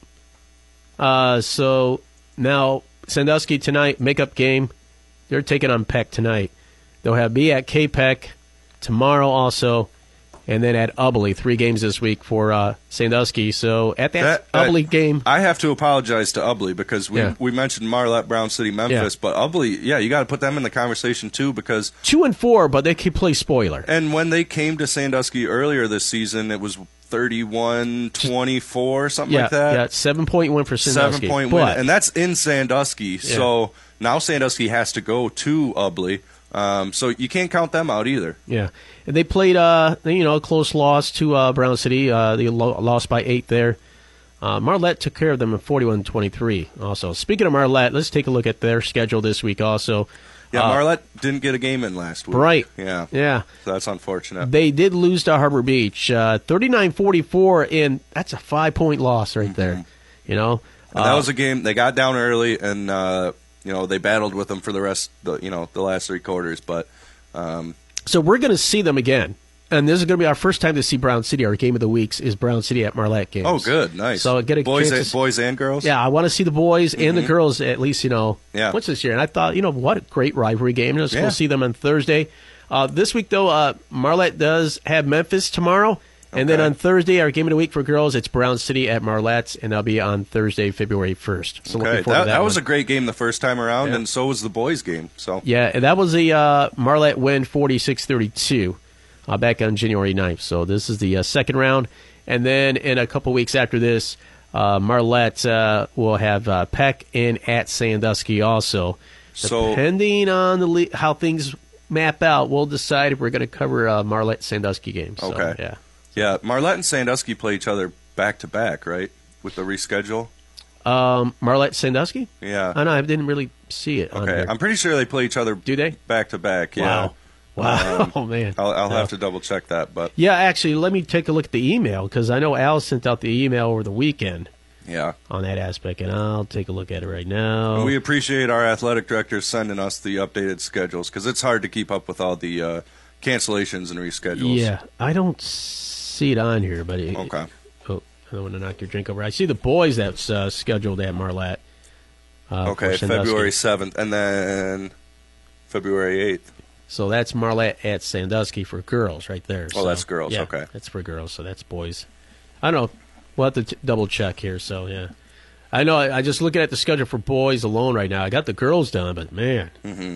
So now Sandusky tonight, makeup game. They're taking on Peck tonight. They'll have me at K-Peck tomorrow also, and then at Ubly. 3 games this week for Sandusky. So at that Ubly game... I have to apologize to Ubly because we mentioned Marlette, Brown City, Memphis, but Ubly, you got to put them in the conversation too because... 2-4, but they can play spoiler. And when they came to Sandusky earlier this season, it was 31-24, something like that. Yeah, 7-point win for Sandusky. 7-point win, and that's in Sandusky. Yeah. So now Sandusky has to go to Ubly. So you can't count them out either. Yeah. And they played, a close loss to Brown City. They lost by 8 there. Marlette took care of them in 41-23 also. Speaking of Marlette, let's take a look at their schedule this week also. Yeah, Marlette didn't get a game in last week. Right. Yeah. Yeah. So that's unfortunate. They did lose to Harbor Beach, 39-44, and that's a 5-point loss right there. And that was a game, they got down early, and, they battled with them for the rest, the last 3 quarters. But so we're going to see them again. And this is going to be our first time to see Brown City. Our game of the weeks is Brown City at Marlette games. Oh, good. Nice. So get a boys and girls? Yeah, I want to see the boys and the girls at least, Yeah. once this year. And I thought, what a great rivalry game. Let's go see them on Thursday. This week, though, Marlette does have Memphis tomorrow. And then on Thursday, our game of the week for girls, it's Brown City at Marlette, and that'll be on Thursday, February 1st. So looking forward to that was a great game the first time around, and so was the boys' game. So yeah, and that was a Marlette win 46-32 back on January 9th. So this is the second round. And then in a couple weeks after this, Marlette will have Peck in at Sandusky also. So depending on how things map out, we'll decide if we're going to cover Marlette Sandusky games. So, okay. Yeah. Yeah, Marlette and Sandusky play each other back-to-back, right, with the reschedule? Marlette Sandusky? Yeah. I know, I didn't really see it on Okay, here. I'm pretty sure they play each other Do they? back-to-back, yeah. Wow. Oh, man. I'll have to double-check that, but... Yeah, actually, let me take a look at the email, because I know Al sent out the email over the weekend. Yeah. On that aspect, and I'll take a look at it right now. And we appreciate our athletic directors sending us the updated schedules, because it's hard to keep up with all the cancellations and reschedules. Yeah, I don't see it on here, but... Okay. Oh, I don't want to knock your drink over. I see the boys that's scheduled at Marlette. Okay, February 7th, and then February 8th. So that's Marlette at Sandusky for girls right there. Oh, that's girls, yeah, okay. That's for girls, so that's boys. I don't know. We'll have to double check here, so yeah. I know, I just looking at the schedule for boys alone right now. I got the girls done, but man. Mm-hmm.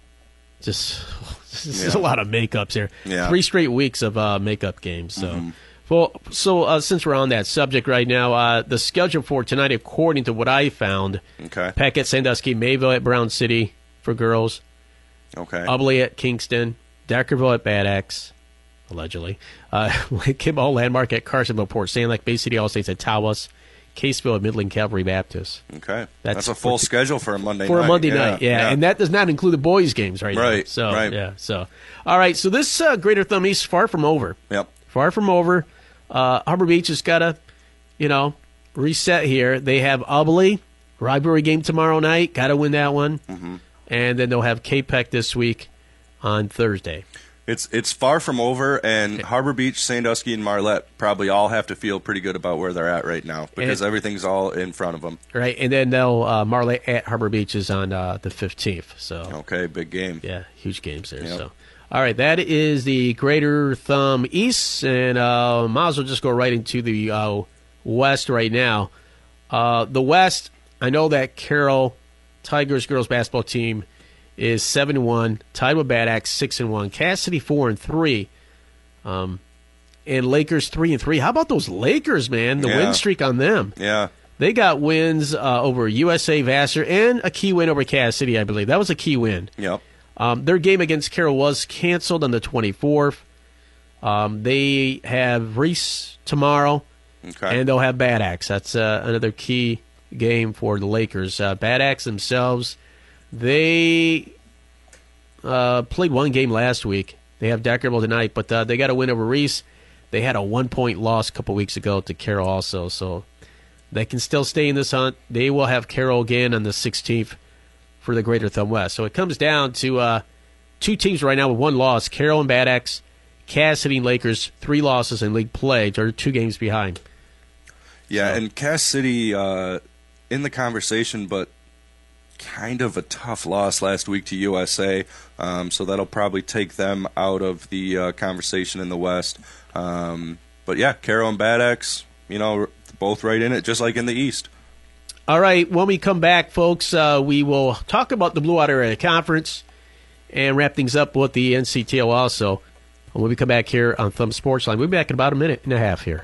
This is a lot of makeups here. Yeah. 3 straight weeks of makeup games, so... Well, so since we're on that subject right now, the schedule for tonight, according to what I found, Peck at Sandusky, Mayville at Brown City for girls, Ubley at Kingston, Deckerville at Bad Axe, allegedly, Kimball Landmark at Carsonville, Port St. Lake, Bay City All-States at Tawas, Caseville at Midland Calvary Baptist. Okay. That's a full schedule for a Monday night. For a Monday night, yeah. And that does not include the boys' games right now. So, yeah. So, all right. So this Greater Thumb East is far from over. Yep. Far from over. Harbor Beach has got to, reset here. They have Ubley, rivalry game tomorrow night. Got to win that one. Mm-hmm. And then they'll have K-Pec this week on Thursday. It's far from over, and Harbor Beach, Sandusky, and Marlette probably all have to feel pretty good about where they're at right now because everything's all in front of them. Right, and then they'll Marlette at Harbor Beach is on the 15th. So okay, big game. Yeah, huge games there. Yep. So. All right, that is the Greater Thumb East, and might as well just go right into the West right now. The West, I know that Carroll Tigers girls basketball team is 7-1, tied with Bad Axe 6-1, Cass City 4-3, and Lakers 3-3. How about those Lakers, man? The win streak on them. Yeah. They got wins over USA Vassar and a key win over Cass City, I believe. That was a key win. Yep. Their game against Carroll was canceled on the 24th. They have Reese tomorrow, and they'll have Bad Axe. That's another key game for the Lakers. Bad Axe themselves, they played one game last week. They have Deckerville tonight, but they got a win over Reese. They had a 1-point loss a couple weeks ago to Carroll also, so they can still stay in this hunt. They will have Carroll again on the 16th. For the Greater Thumb West. So it comes down to 2 teams right now with 1 loss, Carroll and Bad Axe, Cass City and Lakers, 3 losses in league play. They're 2 games behind. Yeah, and Cass City in the conversation, but kind of a tough loss last week to USA, so that'll probably take them out of the conversation in the West. But yeah, Carroll and Bad Axe, both right in it, just like in the East. All right, when we come back, folks, we will talk about the Blue Water Area Conference and wrap things up with the NCTO also. When we come back here on Thumb Sports Line, we'll be back in about a minute and a half here.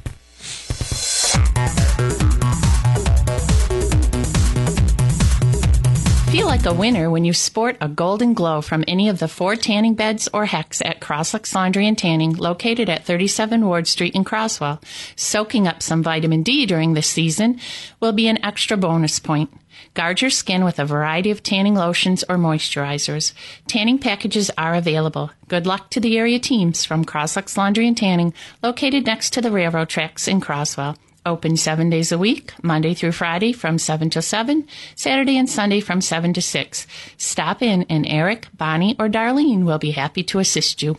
Feel like a winner when you sport a golden glow from any of the 4 tanning beds or Hex at Croslex Laundry and Tanning, located at 37 Ward Street in Croswell. Soaking up some vitamin D during this season will be an extra bonus point. Guard your skin with a variety of tanning lotions or moisturizers. Tanning packages are available. Good luck to the area teams from Croslex Laundry and Tanning, located next to the railroad tracks in Croswell. Open 7 days a week, Monday through Friday from 7 to 7, Saturday and Sunday from 7 to 6. Stop in and Eric, Bonnie, or Darlene will be happy to assist you.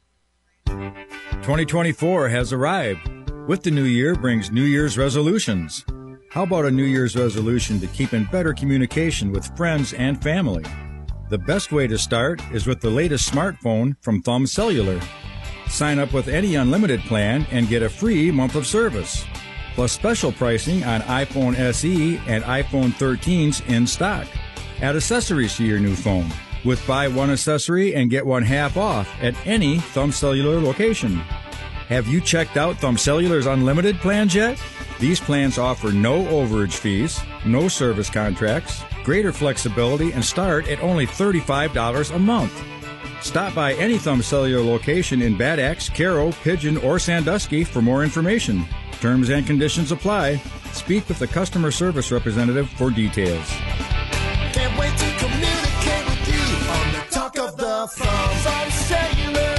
2024 has arrived. With the new year brings New Year's resolutions. How about a New Year's resolution to keep in better communication with friends and family? The best way to start is with the latest smartphone from Thumb Cellular. Sign up with any unlimited plan and get a free month of service. Plus special pricing on iPhone SE and iPhone 13s in stock. Add accessories to your new phone with buy one accessory and get one half off at any Thumb Cellular location. Have you checked out Thumb Cellular's unlimited plans yet? These plans offer no overage fees, no service contracts, greater flexibility, and start at only $35 a month. Stop by any Thumb Cellular location in Bad Axe, Caro, Pigeon, or Sandusky for more information. Terms and conditions apply. Speak with the customer service representative for details. Can't wait to communicate with you on the Talk of the Thumb Cellular.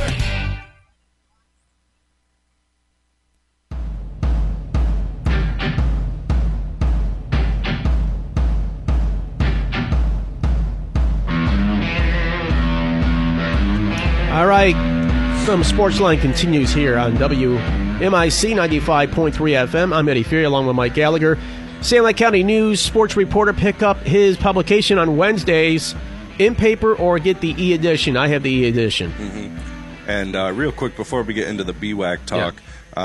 All right, some Sportsline continues here on WMIC 95.3 FM. I'm Eddie Fury along with Mike Gallagher. San Lake County News sports reporter, pick up his publication on Wednesdays in paper or get the e-edition. I have the e-edition. Mm-hmm. And real quick before we get into the BWAC talk,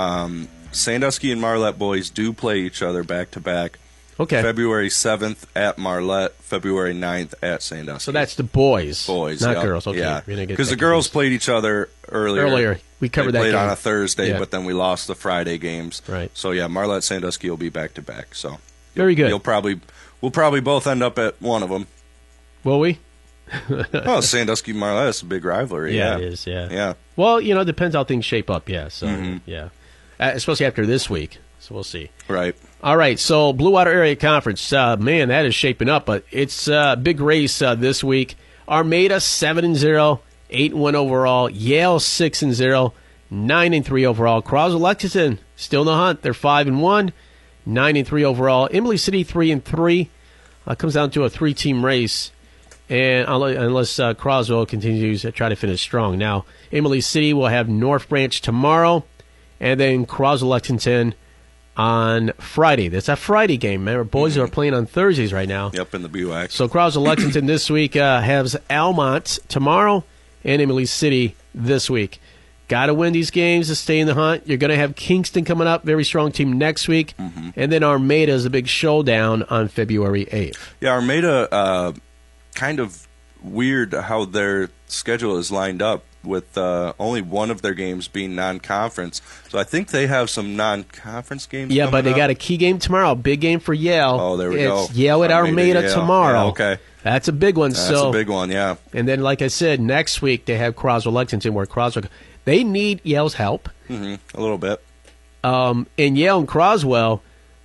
Sandusky and Marlette boys do play each other back-to-back. Okay. February 7th at Marlette, February 9th at Sandusky. So that's the boys. Boys, not yep. girls. Okay. Yeah, because because the girls played each other earlier. We covered they that played game on a Thursday, Yeah. but then we lost the Friday games. Right. So, yeah, Marlette Sandusky will be back-to-back. So Very good. We'll probably both end up at one of them. Will we? Well, Sandusky Marlette is a big rivalry. Yeah, Yeah, it is, yeah. Yeah. Well, it depends how things shape up, yeah. So, yeah. Especially after this week. So we'll see. Right. All right, so Blue Water Area Conference, man, that is shaping up, but it's a big race this week. Armada 7-0, 8-1 overall. Yale 6-0, 9-3 overall. Croswell Lexington still in the hunt. They're 5-1, 9-3 overall. Emily City 3-3. Comes down to a 3-team race, and unless Croswell continues to try to finish strong. Now, Emily City will have North Branch tomorrow, and then Croswell Lexington on Friday. That's a Friday game. Remember, boys are playing on Thursdays right now. Yep, in the BWAC. So Croswell Lexington this week has Almont tomorrow and Emily City this week. Got to win these games to stay in the hunt. You're going to have Kingston coming up, very strong team next week. And then Armada is a big showdown on February 8th. Yeah, Armada, kind of weird how their schedule is lined up with only one of their games being non-conference. So I think they have some non-conference games Yeah, but they coming got up. a key game tomorrow, a big game for Yale. Oh, there we go. It's Yale at Armada Yale. tomorrow. Yeah, okay. That's a big one. That's so, a big one, yeah. And then, like I said, next week they have Croswell Lexington, where Croswell, they need Yale's help. A little bit. And Yale and Croswell,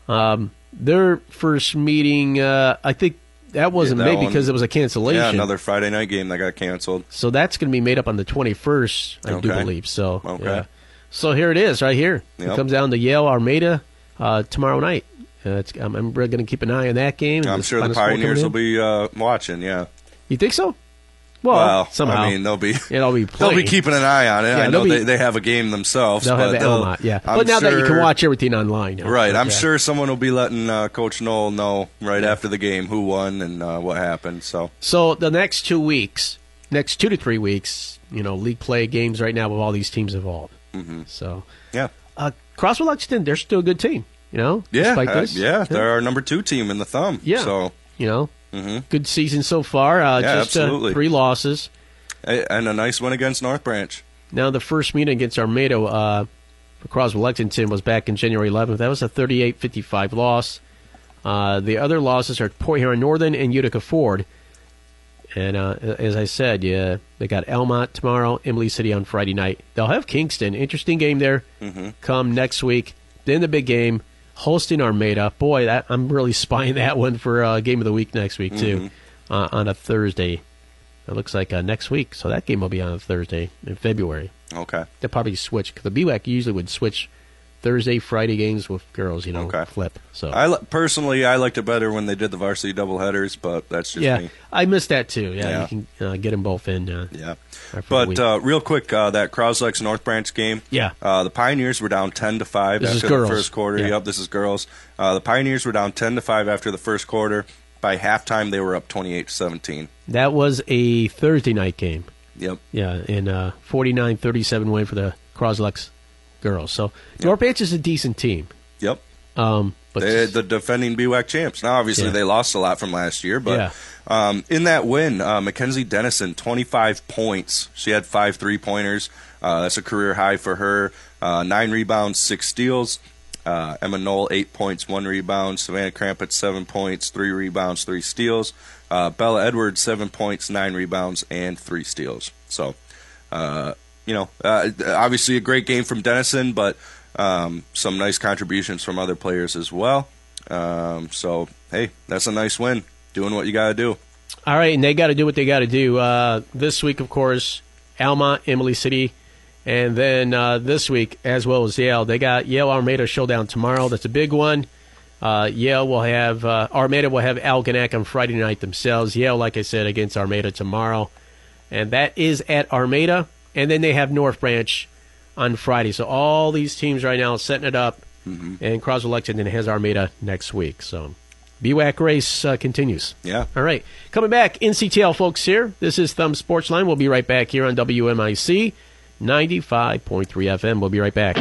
their first meeting, I think that wasn't that made one. because it was a cancellation. Yeah, another Friday night game that got canceled. So that's going to be made up on the 21st, I do Okay. believe. So, Okay. yeah. So here it is, right here. Yep. It comes down to Yale Armada tomorrow night. I'm really going to keep an eye on that game. I'm sure the Pioneers will be watching, yeah. You think so? Well, somehow. I mean, they'll be They'll be they'll be keeping an eye on it. Yeah, I know they'll be- they have a game themselves. They'll but have Elmont, yeah. I'm But now that you can sure- watch everything online. Now. Right, I'm Yeah. sure someone will be letting Coach Knoll know right after the game who won and what happened. So the next 2 weeks, next 2 to 3 weeks, league play games right now with all these teams involved. So, yeah. Croswell Lexington, they're still a good team, Yeah, despite this. they're our number 2 team in the Thumb. Yeah. So good season so far. Just absolutely. 3 losses. And a nice win against North Branch. Now, the first meeting against Armada for Croswell Lexington was back in January 11th. That was a 38-55 loss. The other losses are Port Huron Northern and Utica Ford. And as I said, they got Elmont tomorrow, Emily City on Friday night. They'll have Kingston. Interesting game there. Come next week. Then the big game, hosting Armada. Boy, I'm really spying that one for Game of the Week next week, too, on a Thursday. It looks like next week. So that game will be on a Thursday in February. Okay. They'll probably switch, because the BWAC usually would switch Thursday, Friday games with girls, flip. So Personally, I liked it better when they did the varsity doubleheaders, but that's just me. I missed that too. Yeah, you can get them both in. But real quick, that Croslex North Branch game. Yeah. The Pioneers were down 10-5 This is after girls. the first quarter. Yeah. Yep, this is girls. The Pioneers were down 10-5 after the first quarter. By halftime, they were up 28-17. That was a Thursday night game. Yep. Yeah, and 49-37 win for the Croslex girls. So North Branch is a decent team. Yep. But They're the defending BWAC champs. Now, obviously, they lost a lot from last year, but Yeah. in that win, Mackenzie Dennison, 25 points. She had 5 3-pointers. That's a career high for her. 9 rebounds, 6 steals. Emma Knoll, 8 points, 1 rebound. Savannah Crampett, 7 points, 3 rebounds, 3 steals. Bella Edwards, 7 points, 9 rebounds, and 3 steals. So, obviously a great game from Denison, but some nice contributions from other players as well. So, hey, that's a nice win. Doing what you got to do. All right, and they got to do what they got to do. This week, of course, Alma, Emily City, and then this week, as well as Yale. They got Yale-Armada showdown tomorrow. That's a big one. Yale will have Armada will have Algonac on Friday night themselves. Yale, like I said, against Armada tomorrow. And that is at Armada. And then they have North Branch on Friday. So all these teams right now setting it up. Mm-hmm. And Croswell-Lexington has Armada next week. So BWAC race continues. Yeah. All right. Coming back, NCTL folks here. This is Thumb Sports Line. We'll be right back here on WMIC 95.3 FM. We'll be right back.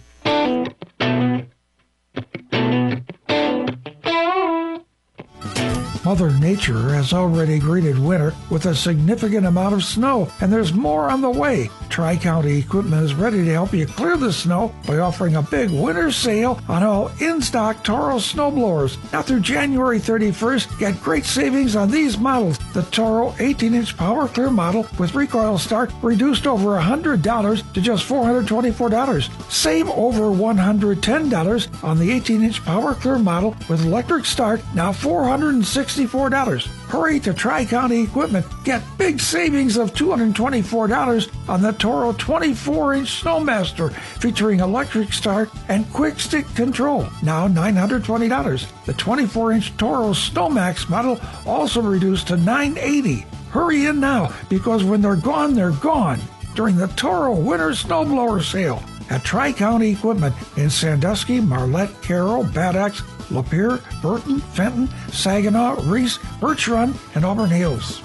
Mother Nature has already greeted winter with a significant amount of snow, and there's more on the way. Tri-County Equipment is ready to help you clear the snow by offering a big winter sale on all in-stock Toro snowblowers. Now through January 31st, get great savings on these models. The Toro 18-inch Power Clear model with recoil start reduced over $100 to just $424. Save over $110 on the 18-inch Power Clear model with electric start, now $464. Hurry to Tri-County Equipment. Get big savings of $224 on the Toro 24-inch Snowmaster featuring electric start and quick stick control. Now $920. The 24-inch Toro Snowmax model also reduced to $980. Hurry in now because when they're gone during the Toro Winter Snowblower Sale at Tri-County Equipment in Sandusky, Marlette, Carroll, Bad Axe, Lapeer, Burton, Fenton, Saginaw, Reese, Birch Run, and Auburn Hills.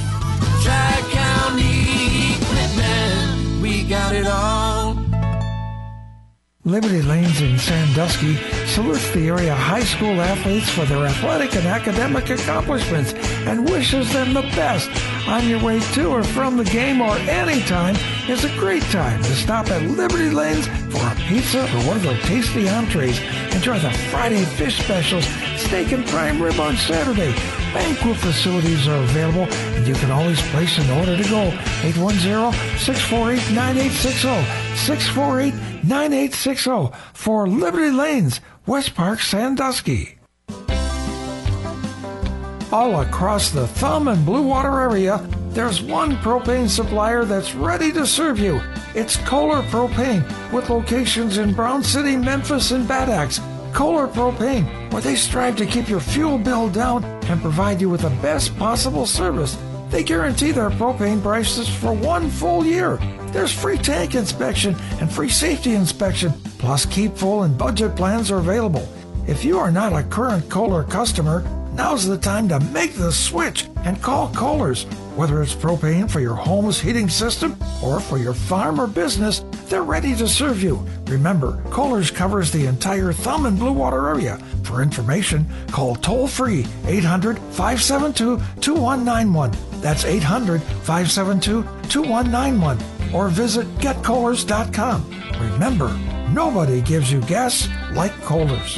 Tri-County Equipment, we got it all. Liberty Lanes in Sandusky salutes the area high school athletes for their athletic and academic accomplishments and wishes them the best. On your way to or from the game or anytime is a great time to stop at Liberty Lanes for a pizza or one of their tasty entrees. Enjoy the Friday fish specials, steak and prime rib on Saturday. Banquet facilities are available, and you can always place an order to go. 810-648-9860. 648-9860 for Liberty Lanes, West Park, Sandusky. All across the Thumb and Blue Water area, there's one propane supplier that's ready to serve you. It's Kohler Propane, with locations in Brown City, Memphis, and Bad Axe. Kohler Propane, where they strive to keep your fuel bill down and provide you with the best possible service. They guarantee their propane prices for 1 full year. There's free tank inspection and free safety inspection, plus keep full and budget plans are available. If you are not a current Kohler customer, now's the time to make the switch and call Kohler's. Whether it's propane for your home's heating system or for your farm or business, they're ready to serve you. Remember, Kohler's covers the entire Thumb and Blue Water area. For information, call toll-free 800-572-2191. That's 800-572-2191. Or visit getkohlers.com. Remember, nobody gives you gas like Kohler's.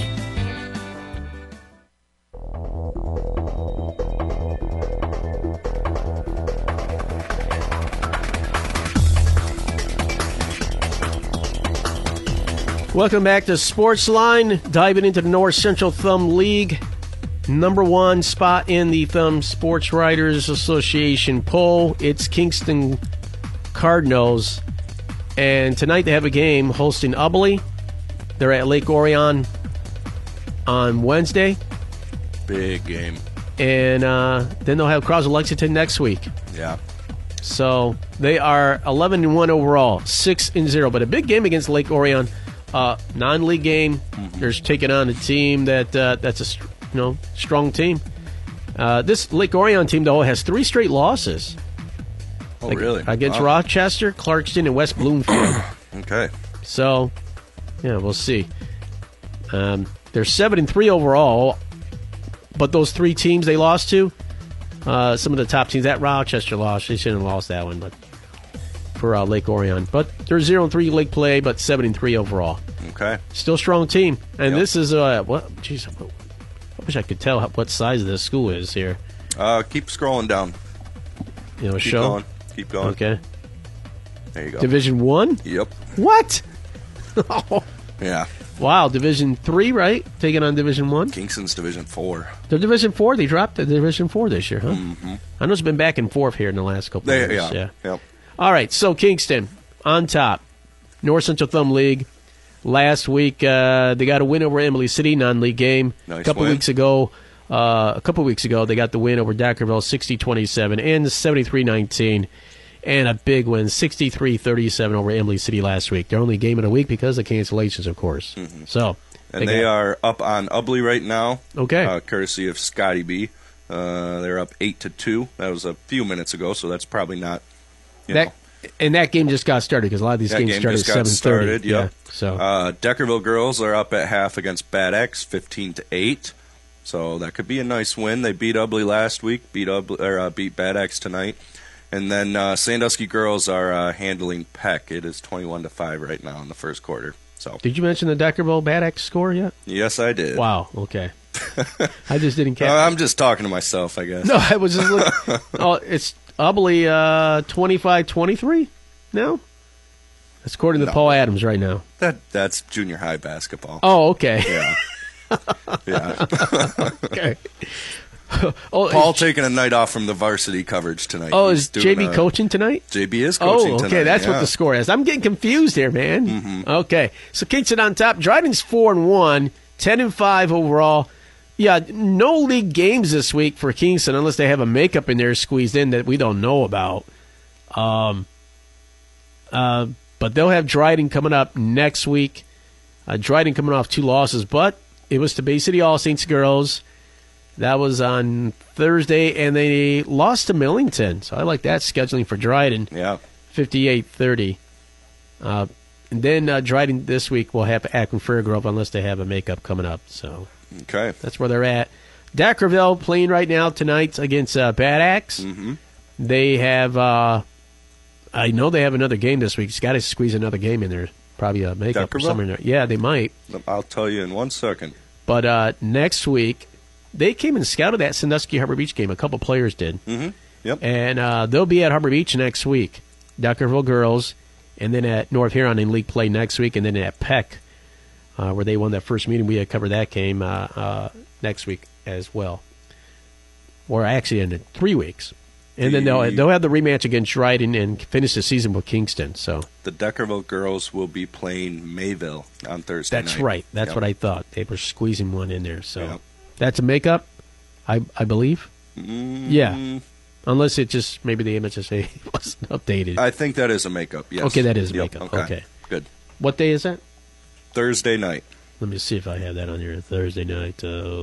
Welcome back to Sportsline. Diving into the North Central Thumb League. Number 1 spot in the Thumb Sports Writers Association poll. It's Kingston Cardinals. And tonight they have a game hosting Ubly. They're at Lake Orion on Wednesday. Big game. And then they'll have Croswell-Lexington next week. Yeah. So they are 11-1 overall, 6-0. But a big game against Lake Orion. Non-league game. Mm-hmm. They're taking on a team that's a strong team. This Lake Orion team, though, has 3 straight losses. Oh, really? Against Rochester, Clarkston, and West Bloomfield. Okay. So, yeah, we'll see. They're 7-3 overall, but those 3 teams they lost to, some of the top teams, that Rochester lost, they shouldn't have lost that one, but for Lake Orion. But they're 0-3 league play, but 7-3 overall. Okay. Still strong team. And this is, I wish I could tell what size this school is here. Keep scrolling down. Keep Keep going. Okay. There you go. Division 1? Yep. What? Yeah. Wow, Division 3, right? Taking on Division 1? Kingston's Division 4. They're Division 4? They dropped to Division 4 this year, huh? Mm-hmm. I know it's been back and forth here in the last couple of years. Yeah. Yep. All right, so Kingston on top. North Central Thumb League. Last week, they got a win over Emily City, non-league game. Nice a couple win. weeks ago, they got the win over Dackerville, 60-27, and 73-19. And a big win, 63-37 over Emily City last week. Their only game in a week because of cancellations, of course. Mm-hmm. So, and they are up on Ubley right now. Okay. Courtesy of Scotty B. They're up 8-2. That was a few minutes ago, so that's probably not. And that game just got started because a lot of these games started at 7:30. Yep. Yeah. So Deckerville girls are up at half against Bad X, 15-8. So that could be a nice win. They beat Ubley last week. Beat Bad X tonight. And then Sandusky girls are handling Peck. It is 21-5 right now in the first quarter. So did you mention the Deckerville Bad X score yet? Yes, I did. Wow. Okay. I just didn't catch. I'm just talking to myself, I guess. No, I was just looking. It's Ubley 25-23 now. That's according to Paul Adams right now. That's junior high basketball. Oh, okay. Yeah. Yeah. Okay. Paul taking a night off from the varsity coverage tonight. Oh, He's is JB coaching tonight? JB is coaching tonight. Okay, that's what the score is. I'm getting confused here, man. Mm-hmm. Okay, so Kingston on top. Dryden's 4-1, 10-5 overall. Yeah, no league games this week for Kingston unless they have a makeup in there squeezed in that we don't know about. But they'll have Dryden coming up next week. Dryden coming off 2 losses, but it was to Bay City All Saints girls. That was on Thursday, and they lost to Millington. So I like that scheduling for Dryden. Yeah. 58-30. And then Dryden this week will have Akron Fairgrove unless they have a makeup coming up. So okay, that's where they're at. Dackerville playing right now tonight against Bad Axe. Mm-hmm. They have, I know they have another game this week. It's got to squeeze another game in there. Probably a makeup or something in there. Yeah, they might. I'll tell you in 1 second. But next week, they came and scouted that Sandusky Harbor Beach game. A couple players did. Mm-hmm. Yep. And they'll be at Harbor Beach next week. Deckerville girls, and then at North Huron in league play next week, and then at Peck, where they won that first meeting. We had covered that game next week as well. Or actually in 3 weeks. And then they'll have the rematch against Dryden and finish the season with Kingston. So the Deckerville girls will be playing Mayville on Thursday That's night. right. That's what I thought. They were squeezing one in there. So Yep. that's a makeup, I believe. Mm, Yeah. Unless it just, maybe the image wasn't updated. I think that is a makeup, yes. Okay, that is a Yep, makeup. Okay. Good. What day is that? Thursday night. Let me see if I have that on here. Thursday night.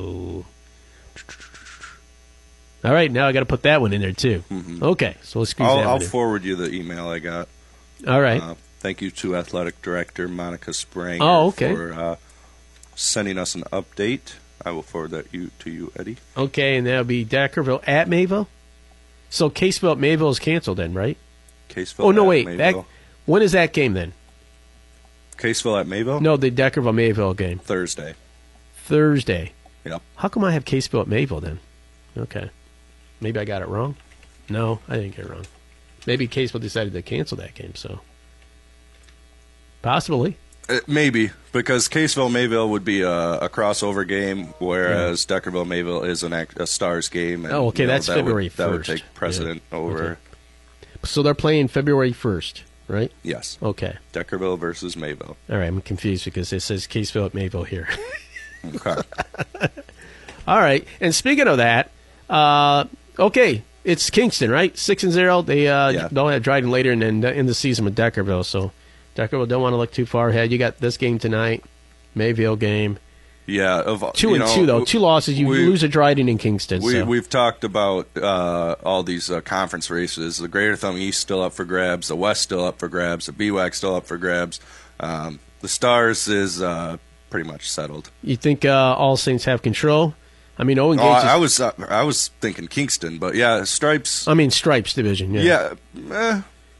All right, now I got to put that one in there too. Mm-hmm. Okay, so let's squeeze that one I'll in. forward you the email I got. All right. Thank you to Athletic Director Monica Spranger for sending us an update. I will forward that to you, Eddie. Okay, and that'll be Deckerville at Mayville. So Caseville at Mayville is canceled then, right? Caseville. Oh no, at wait. Mayville. When is that game then? Caseville at Mayville? No, the Deckerville Mayville game. Thursday. Yep. How come I have Caseville at Mayville then? Okay. Maybe I got it wrong. No, I didn't get it wrong. Maybe Caseville decided to cancel that game, so possibly. Maybe, because Caseville-Mayville would be a crossover game, whereas Deckerville-Mayville is a Stars game. And, that's February 1st. That would take precedent over. Okay. So they're playing February 1st, right? Yes. Okay. Deckerville versus Mayville. All right, I'm confused because it says Caseville at Mayville here. Okay. All right, and speaking of that, okay, it's Kingston, right? 6-0. They'll have Dryden later and then in the season with Deckerville. So Deckerville don't want to look too far ahead. You got this game tonight, Mayville game. Yeah, 2-2 though. 2 losses. You lose a Dryden in Kingston. We've talked about all these conference races. The Greater Thumb East still up for grabs. The West still up for grabs. The BWAC still up for grabs. The Stars is pretty much settled. You think All Saints have control? I mean, Owen Gage. I was thinking Kingston, but yeah, Stripes. I mean, Stripes division. Yeah.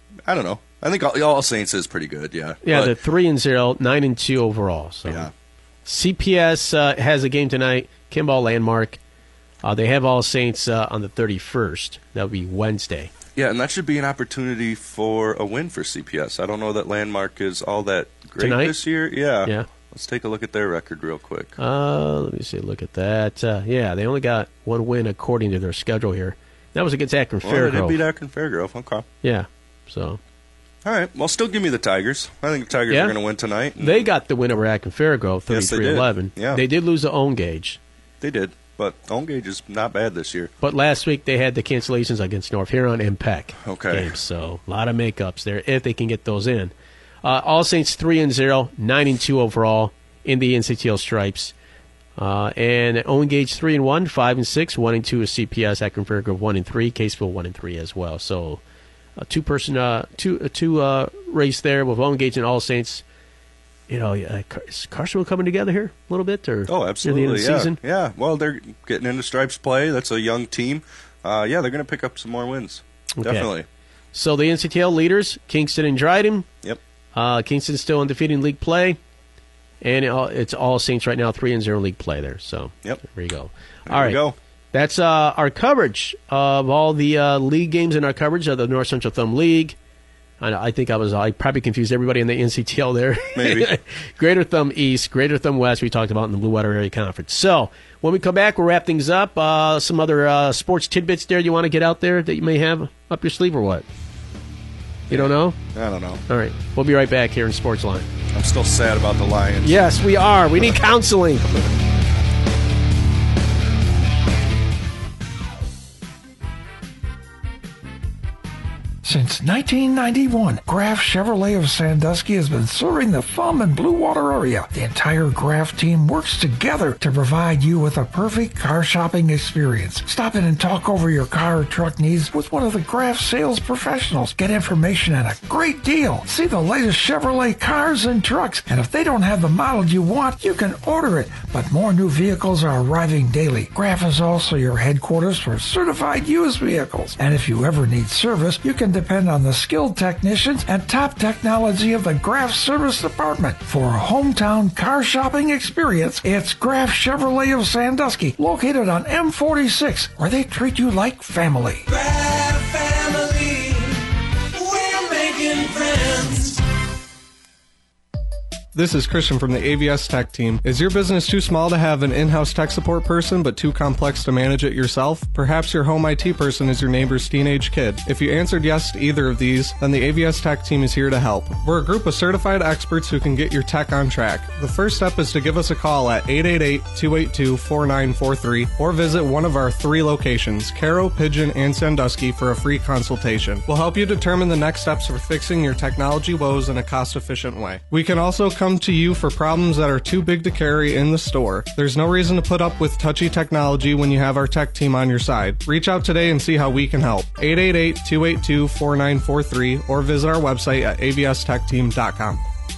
I don't know. I think All Saints is pretty good, yeah. Yeah, But- they're 3-0, 9-2 overall. So Yeah. CPS has a game tonight, Kimball Landmark. They have All Saints on the 31st. That'll be Wednesday. Yeah, and that should be an opportunity for a win for CPS. I don't know that Landmark is all that great Tonight? this year. Yeah. Yeah. Let's take a look at their record real quick. Let me see. Look at that. Yeah, they only got one win according to their schedule here. That was against Akron Well, they did Fairgrove. beat Akron Fairgrove. Okay. Yeah. So All right. Well, still give me the Tigers. I think the Tigers Yeah. are going to win tonight. they got the win over Akron Fairgrove, Yes, they did. 33-11. Yeah. They did lose the own gauge. They did. But Home Gauge is not bad this year. But last week they had the cancellations against North Huron and Peck games, so a lot of makeups there if they can get those in. All Saints 3-0, 9-2 overall in the NCTL stripes, and Owen Gage 3-1, 5-6, 1-2 is CPS, Akron Fairgrove 1-3, Caseville 1-3 as well. So a two race there with Owen Gage and All Saints. You know, is Carsonville coming together here a little bit? Or Oh, absolutely. near the end of the season? Yeah. Well, they're getting into stripes play. That's a young team. Yeah, they're going to pick up some more wins. Okay. Definitely. So the NCTL leaders, Kingston and Dryden. Yep. Kingston's still undefeated in league play. And it's All Saints right now, 3-0 league play there. So Yep. There you go. There All right. we go. That's our coverage of all the league games in our coverage of the North Central Thumb League. I think I probably confused everybody in the NCTL there. Maybe. Greater Thumb East, Greater Thumb West, we talked about in the Blue Water Area Conference. So when we come back, we'll wrap things up. Some other sports tidbits there you want to get out there that you may have up your sleeve or what? You don't know? I don't know. All right. We'll be right back here in Sportsline. I'm still sad about the Lions. Yes, we are. We need counseling. Since 1991, Graf Chevrolet of Sandusky has been serving the Thumb and Blue Water area. The entire Graf team works together to provide you with a perfect car shopping experience. Stop in and talk over your car or truck needs with one of the Graf sales professionals. Get information and a great deal. See the latest Chevrolet cars and trucks. And if they don't have the model you want, you can order it. But more new vehicles are arriving daily. Graf is also your headquarters for certified used vehicles. And if you ever need service, you can depend on the skilled technicians and top technology of the Graf Service Department. For a hometown car shopping experience, it's Graf Chevrolet of Sandusky, located on M46, where they treat you like family. Family, we're making friends. This is Christian from the AVS Tech team. Is your business too small to have an in-house tech support person but too complex to manage it yourself? Perhaps your home IT person is your neighbor's teenage kid. If you answered yes to either of these, then the AVS Tech team is here to help. We're a group of certified experts who can get your tech on track. The first step is to give us a call at 888-282-4943 or visit one of our 3 locations, Caro, Pigeon, and Sandusky, for a free consultation. We'll help you determine the next steps for fixing your technology woes in a cost-efficient way. We can also come to you for problems that are too big to carry in the store. There's no reason to put up with touchy technology when you have our tech team on your side. Reach out today and see how we can help. 888-282-4943 or visit our website at avstechteam.com.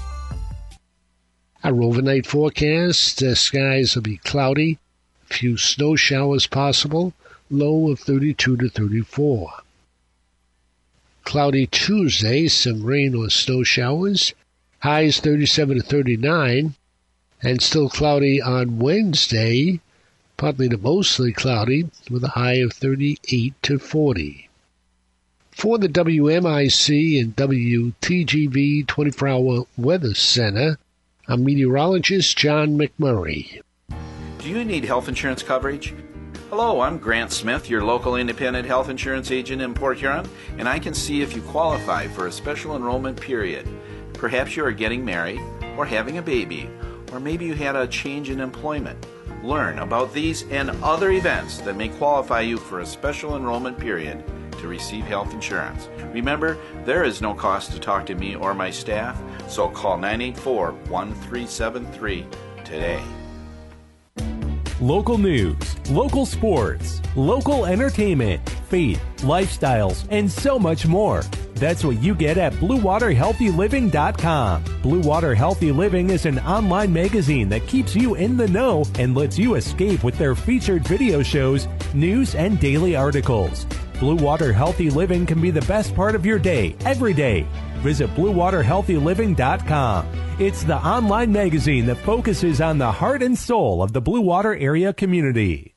Our overnight forecast, skies will be cloudy, a few snow showers possible, low of 32 to 34. Cloudy Tuesday, some rain or snow showers, highs 37 to 39, and still cloudy on Wednesday, partly to mostly cloudy, with a high of 38 to 40. For the WMIC and WTGV 24-hour Weather Center, I'm meteorologist John McMurray. Do you need health insurance coverage? Hello, I'm Grant Smith, your local independent health insurance agent in Port Huron, and I can see if you qualify for a special enrollment period. Perhaps you are getting married or having a baby, or maybe you had a change in employment. Learn about these and other events that may qualify you for a special enrollment period to receive health insurance. Remember, there is no cost to talk to me or my staff, so call 984-1373 today. Local news, local sports, local entertainment, faith, lifestyles, and so much more. That's what you get at BlueWaterHealthyLiving.com. Blue Water Healthy Living is an online magazine that keeps you in the know and lets you escape with their featured video shows, news, and daily articles. Blue Water Healthy Living can be the best part of your day, every day. Visit BlueWaterHealthyLiving.com. It's the online magazine that focuses on the heart and soul of the Blue Water area community.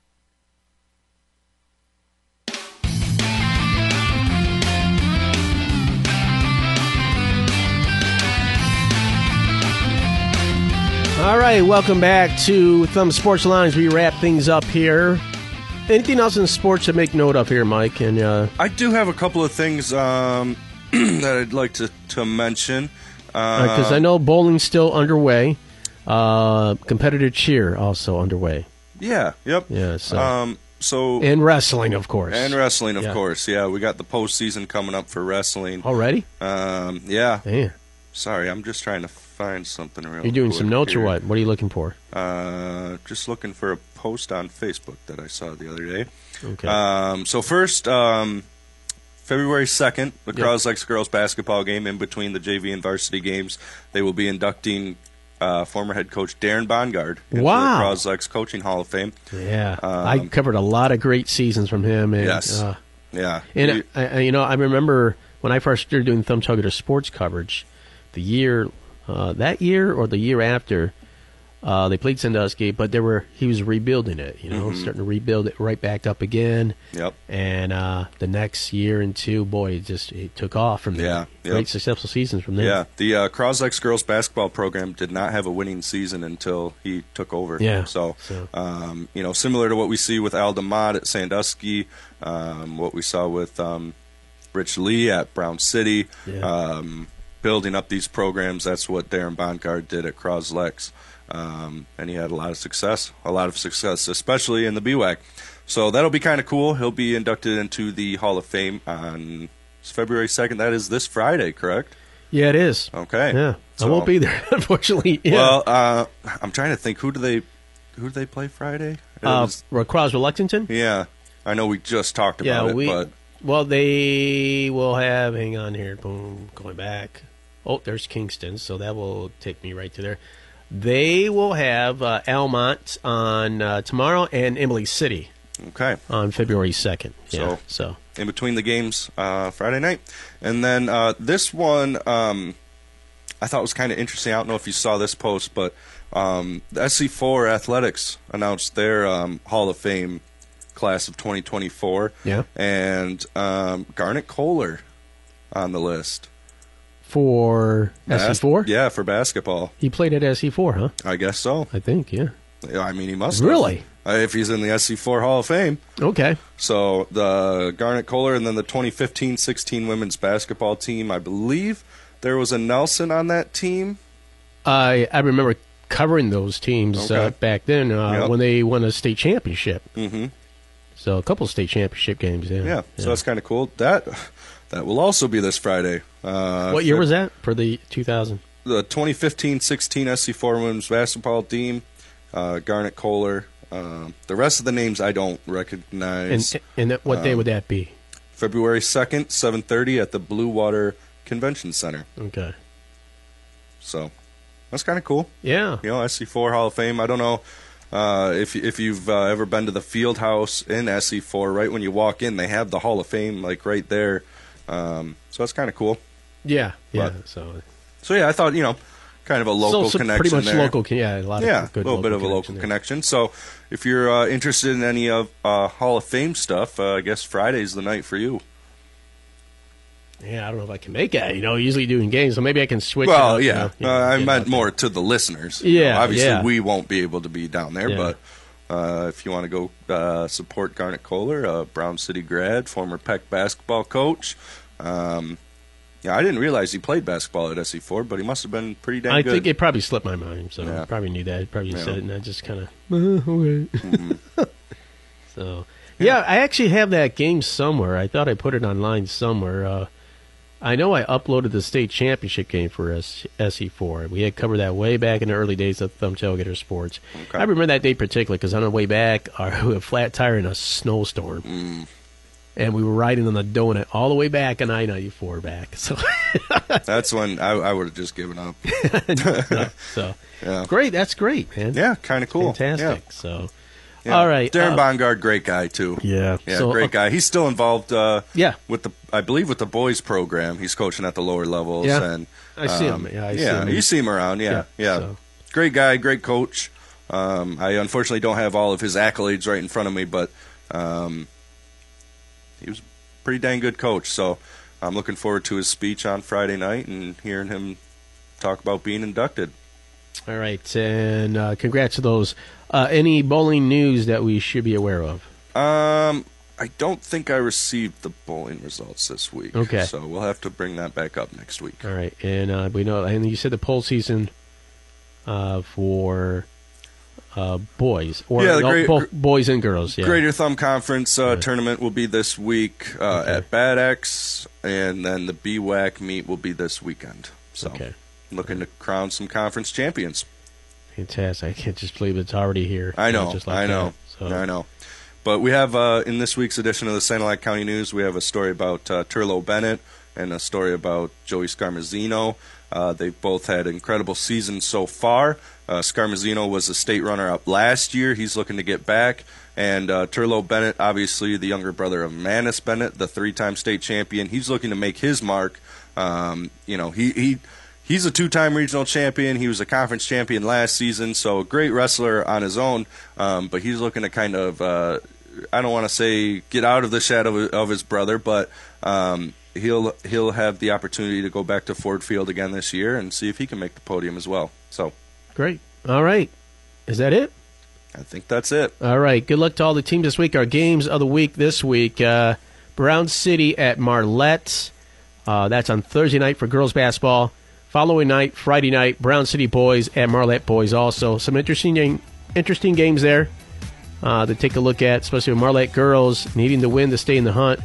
All right, welcome back to Thumb Sports Lines. We wrap things up here. Anything else in sports to make note of here, Mike? And I do have a couple of things that I'd like to mention. Because I know bowling's still underway. Competitive cheer also underway. Yeah, yep. Yeah, so and wrestling, of course. Of course, yeah. We got the postseason coming up for wrestling. Already? Yeah. Man. Sorry, I'm just trying to find something real You're doing quick some notes here. or what? What are you looking for? Just looking for a post on Facebook that I saw the other day. Okay. So first, February 2nd, the Croslex girls basketball game in between the JV and varsity games. They will be inducting former head coach Darren Bongard into the Croslex Coaching Hall of Fame. Yeah. I covered a lot of great seasons from him. And, yes. Yeah. And, I remember when I first started doing Thumb Tuggeter sports coverage, that year or the year after, they played Sandusky, but he was rebuilding it, starting to rebuild it right back up again. Yep. And the next year and two, boy, it took off from there. Yeah. Yep. Great successful seasons from there. Yeah. The Croslex girls basketball program did not have a winning season until he took over. Yeah. So. Similar to what we see with Al DeMott at Sandusky, what we saw with Rich Lee at Brown City. Yeah. Building up these programs, that's what Darren Bongard did at Croslex. And he had a lot of success, especially in the BWAC. So that'll be kind of cool. He'll be inducted into the Hall of Fame on February 2nd. That is this Friday, correct? Yeah, it is. Okay. Yeah, I won't be there, unfortunately. Yeah. Well, I'm trying to think. Who do they play Friday? Croswell Lexington? Yeah. I know we just talked about it, but... Well, they will have... Hang on here. Boom. Going back. Oh, there's Kingston, so that will take me right to there. They will have Almont on tomorrow and Emily City. Okay. On February 2nd. Yeah, so in between the games Friday night. And then this one I thought was kind of interesting. I don't know if you saw this post, but the SC4 Athletics announced their Hall of Fame class of 2024. Yeah. And Garnet Kohler on the list. For SC4? Yeah, for basketball. He played at SC4, huh? I guess so. I think, yeah. I mean, he must have. Really? If he's in the SC4 Hall of Fame. Okay. So the Garnet Kohler and then the 2015-16 women's basketball team, I believe there was a Nelson on that team. I remember covering those teams back then when they won a state championship. Mm-hmm. So a couple of state championship games, yeah. So that's kind of cool. That will also be this Friday. What year was that for the 2000? The 2015-16 SC4 women's basketball team, Garnet Kohler. The rest of the names I don't recognize. And what day would that be? February 2nd, 7:30 at the Blue Water Convention Center. Okay. So that's kind of cool. Yeah. SC4 Hall of Fame. I don't know if you've ever been to the Field House in SC4. Right when you walk in, they have the Hall of Fame like right there. So that's kind of cool. Yeah. Yeah. So yeah, I thought kind of a local connection pretty much there. Local. Yeah. A lot of good. A little bit of a local connection. So if you're interested in any of Hall of Fame stuff, I guess Friday's the night for you. Yeah, I don't know if I can make it. Usually doing games, so maybe I can switch. Well, it up, I meant more to the listeners. Yeah, obviously we won't be able to be down there, but if you want to go support Garnet Kohler, Brown City grad, former Peck basketball coach. I didn't realize he played basketball at SC4, but he must have been pretty dang good. I think it probably slipped my mind, so I probably knew that. He probably said it, and I just kind of okay. Mm-hmm. So I actually have that game somewhere. I thought I put it online somewhere. I know I uploaded the state championship game for SC4. We had covered that way back in the early days of Thumb Tailgater Sports. Okay. I remember that day particularly because on the way back, we had a flat tire in a snowstorm. And we were riding on the donut all the way back on I-94 back. So that's when I would have just given up. Great. That's great, man. Yeah, kind of cool. Fantastic. Yeah. So, Yeah. All right. Darren Bongard, great guy too. Yeah. Yeah, So, great guy. He's still involved. With I believe with the boys program. He's coaching at the lower levels. Yeah. And I see him. Yeah, I see him. You see him around. Yeah. So. Great guy, great coach. I unfortunately don't have all of his accolades right in front of me, but he was a pretty dang good coach. So I'm looking forward to his speech on Friday night and hearing him talk about being inducted. All right, and congrats to those. Any bowling news that we should be aware of? I don't think I received the bowling results this week. Okay. So we'll have to bring that back up next week. All right, and we know, and you said the poll season for boys, or both boys and girls. Yeah. Greater Thumb Conference tournament will be this week at Bad X, and then the BWAC meet will be this weekend. So looking to crown some conference champions. Fantastic. I can't just believe it's already here. I know. Just like I know. that, so. I know. But we have, in this week's edition of the Sand Lake County News, we have a story about Turlo Bennett and a story about Joey Scarmazzino. They've both had incredible seasons so far. Scarmazzino was a state runner-up last year. He's looking to get back. And Turlo Bennett, obviously the younger brother of Manus Bennett, the three-time state champion, he's looking to make his mark. He's a two-time regional champion. He was a conference champion last season, so a great wrestler on his own. But he's looking to kind of, I don't want to say get out of the shadow of his brother, but he'll have the opportunity to go back to Ford Field again this year and see if he can make the podium as well. So great. All right. Is that it? I think that's it. All right. Good luck to all the teams this week. Our games of the week this week, Brown City at Marlette. That's on Thursday night for girls basketball. Following night, Friday night, Brown City boys at Marlette boys also. Some interesting games there to take a look at, especially with Marlette girls needing to win to stay in the hunt.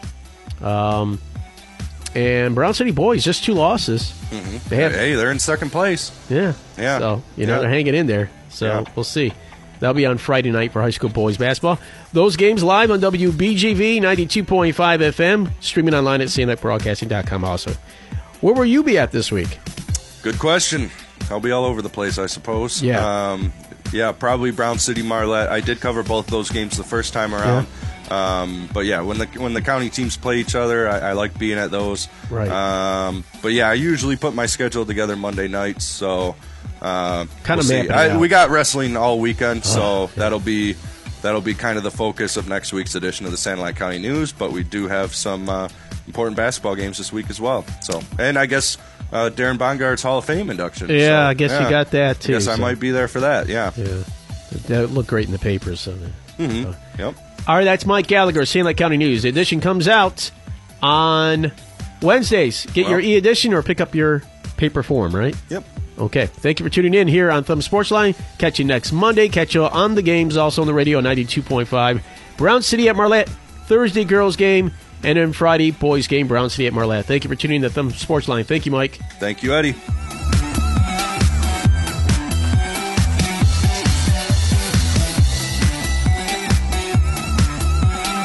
And Brown City boys, just 2 losses. Mm-hmm. They're in second place. Yeah. Yeah. So, they're hanging in there. So we'll see. That'll be on Friday night for high school boys basketball. Those games live on WBGV 92.5 FM, streaming online at CNetBroadcasting.com also. Where will you be at this week? Good question. I'll be all over the place, I suppose. Yeah. Probably Brown City, Marlette. I did cover both those games the first time around. But yeah, when the county teams play each other, I like being at those. Right. But yeah, I usually put my schedule together Monday nights, so kind of mapping it out. We got wrestling all weekend, so that'll be kind of the focus of next week's edition of the Sand Lake County News. But we do have some important basketball games this week as well. So, and I guess Darren Bongard's Hall of Fame induction. Yeah, so, I guess you got that too. I guess I might be there for that. Yeah. That looked great in the papers. So. Yep. All right, that's Mike Gallagher, Sand Lake County News. The edition comes out on Wednesdays. Get your e-edition or pick up your paper form, right? Yep. Okay. Thank you for tuning in here on Thumb Sportsline. Catch you next Monday. Catch you on the games, also on the radio, 92.5. Brown City at Marlette, Thursday girls game, and then Friday boys game, Brown City at Marlette. Thank you for tuning in to Thumb Sportsline. Thank you, Mike. Thank you, Eddie.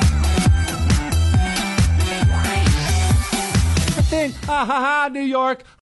Ha ha ha, New York.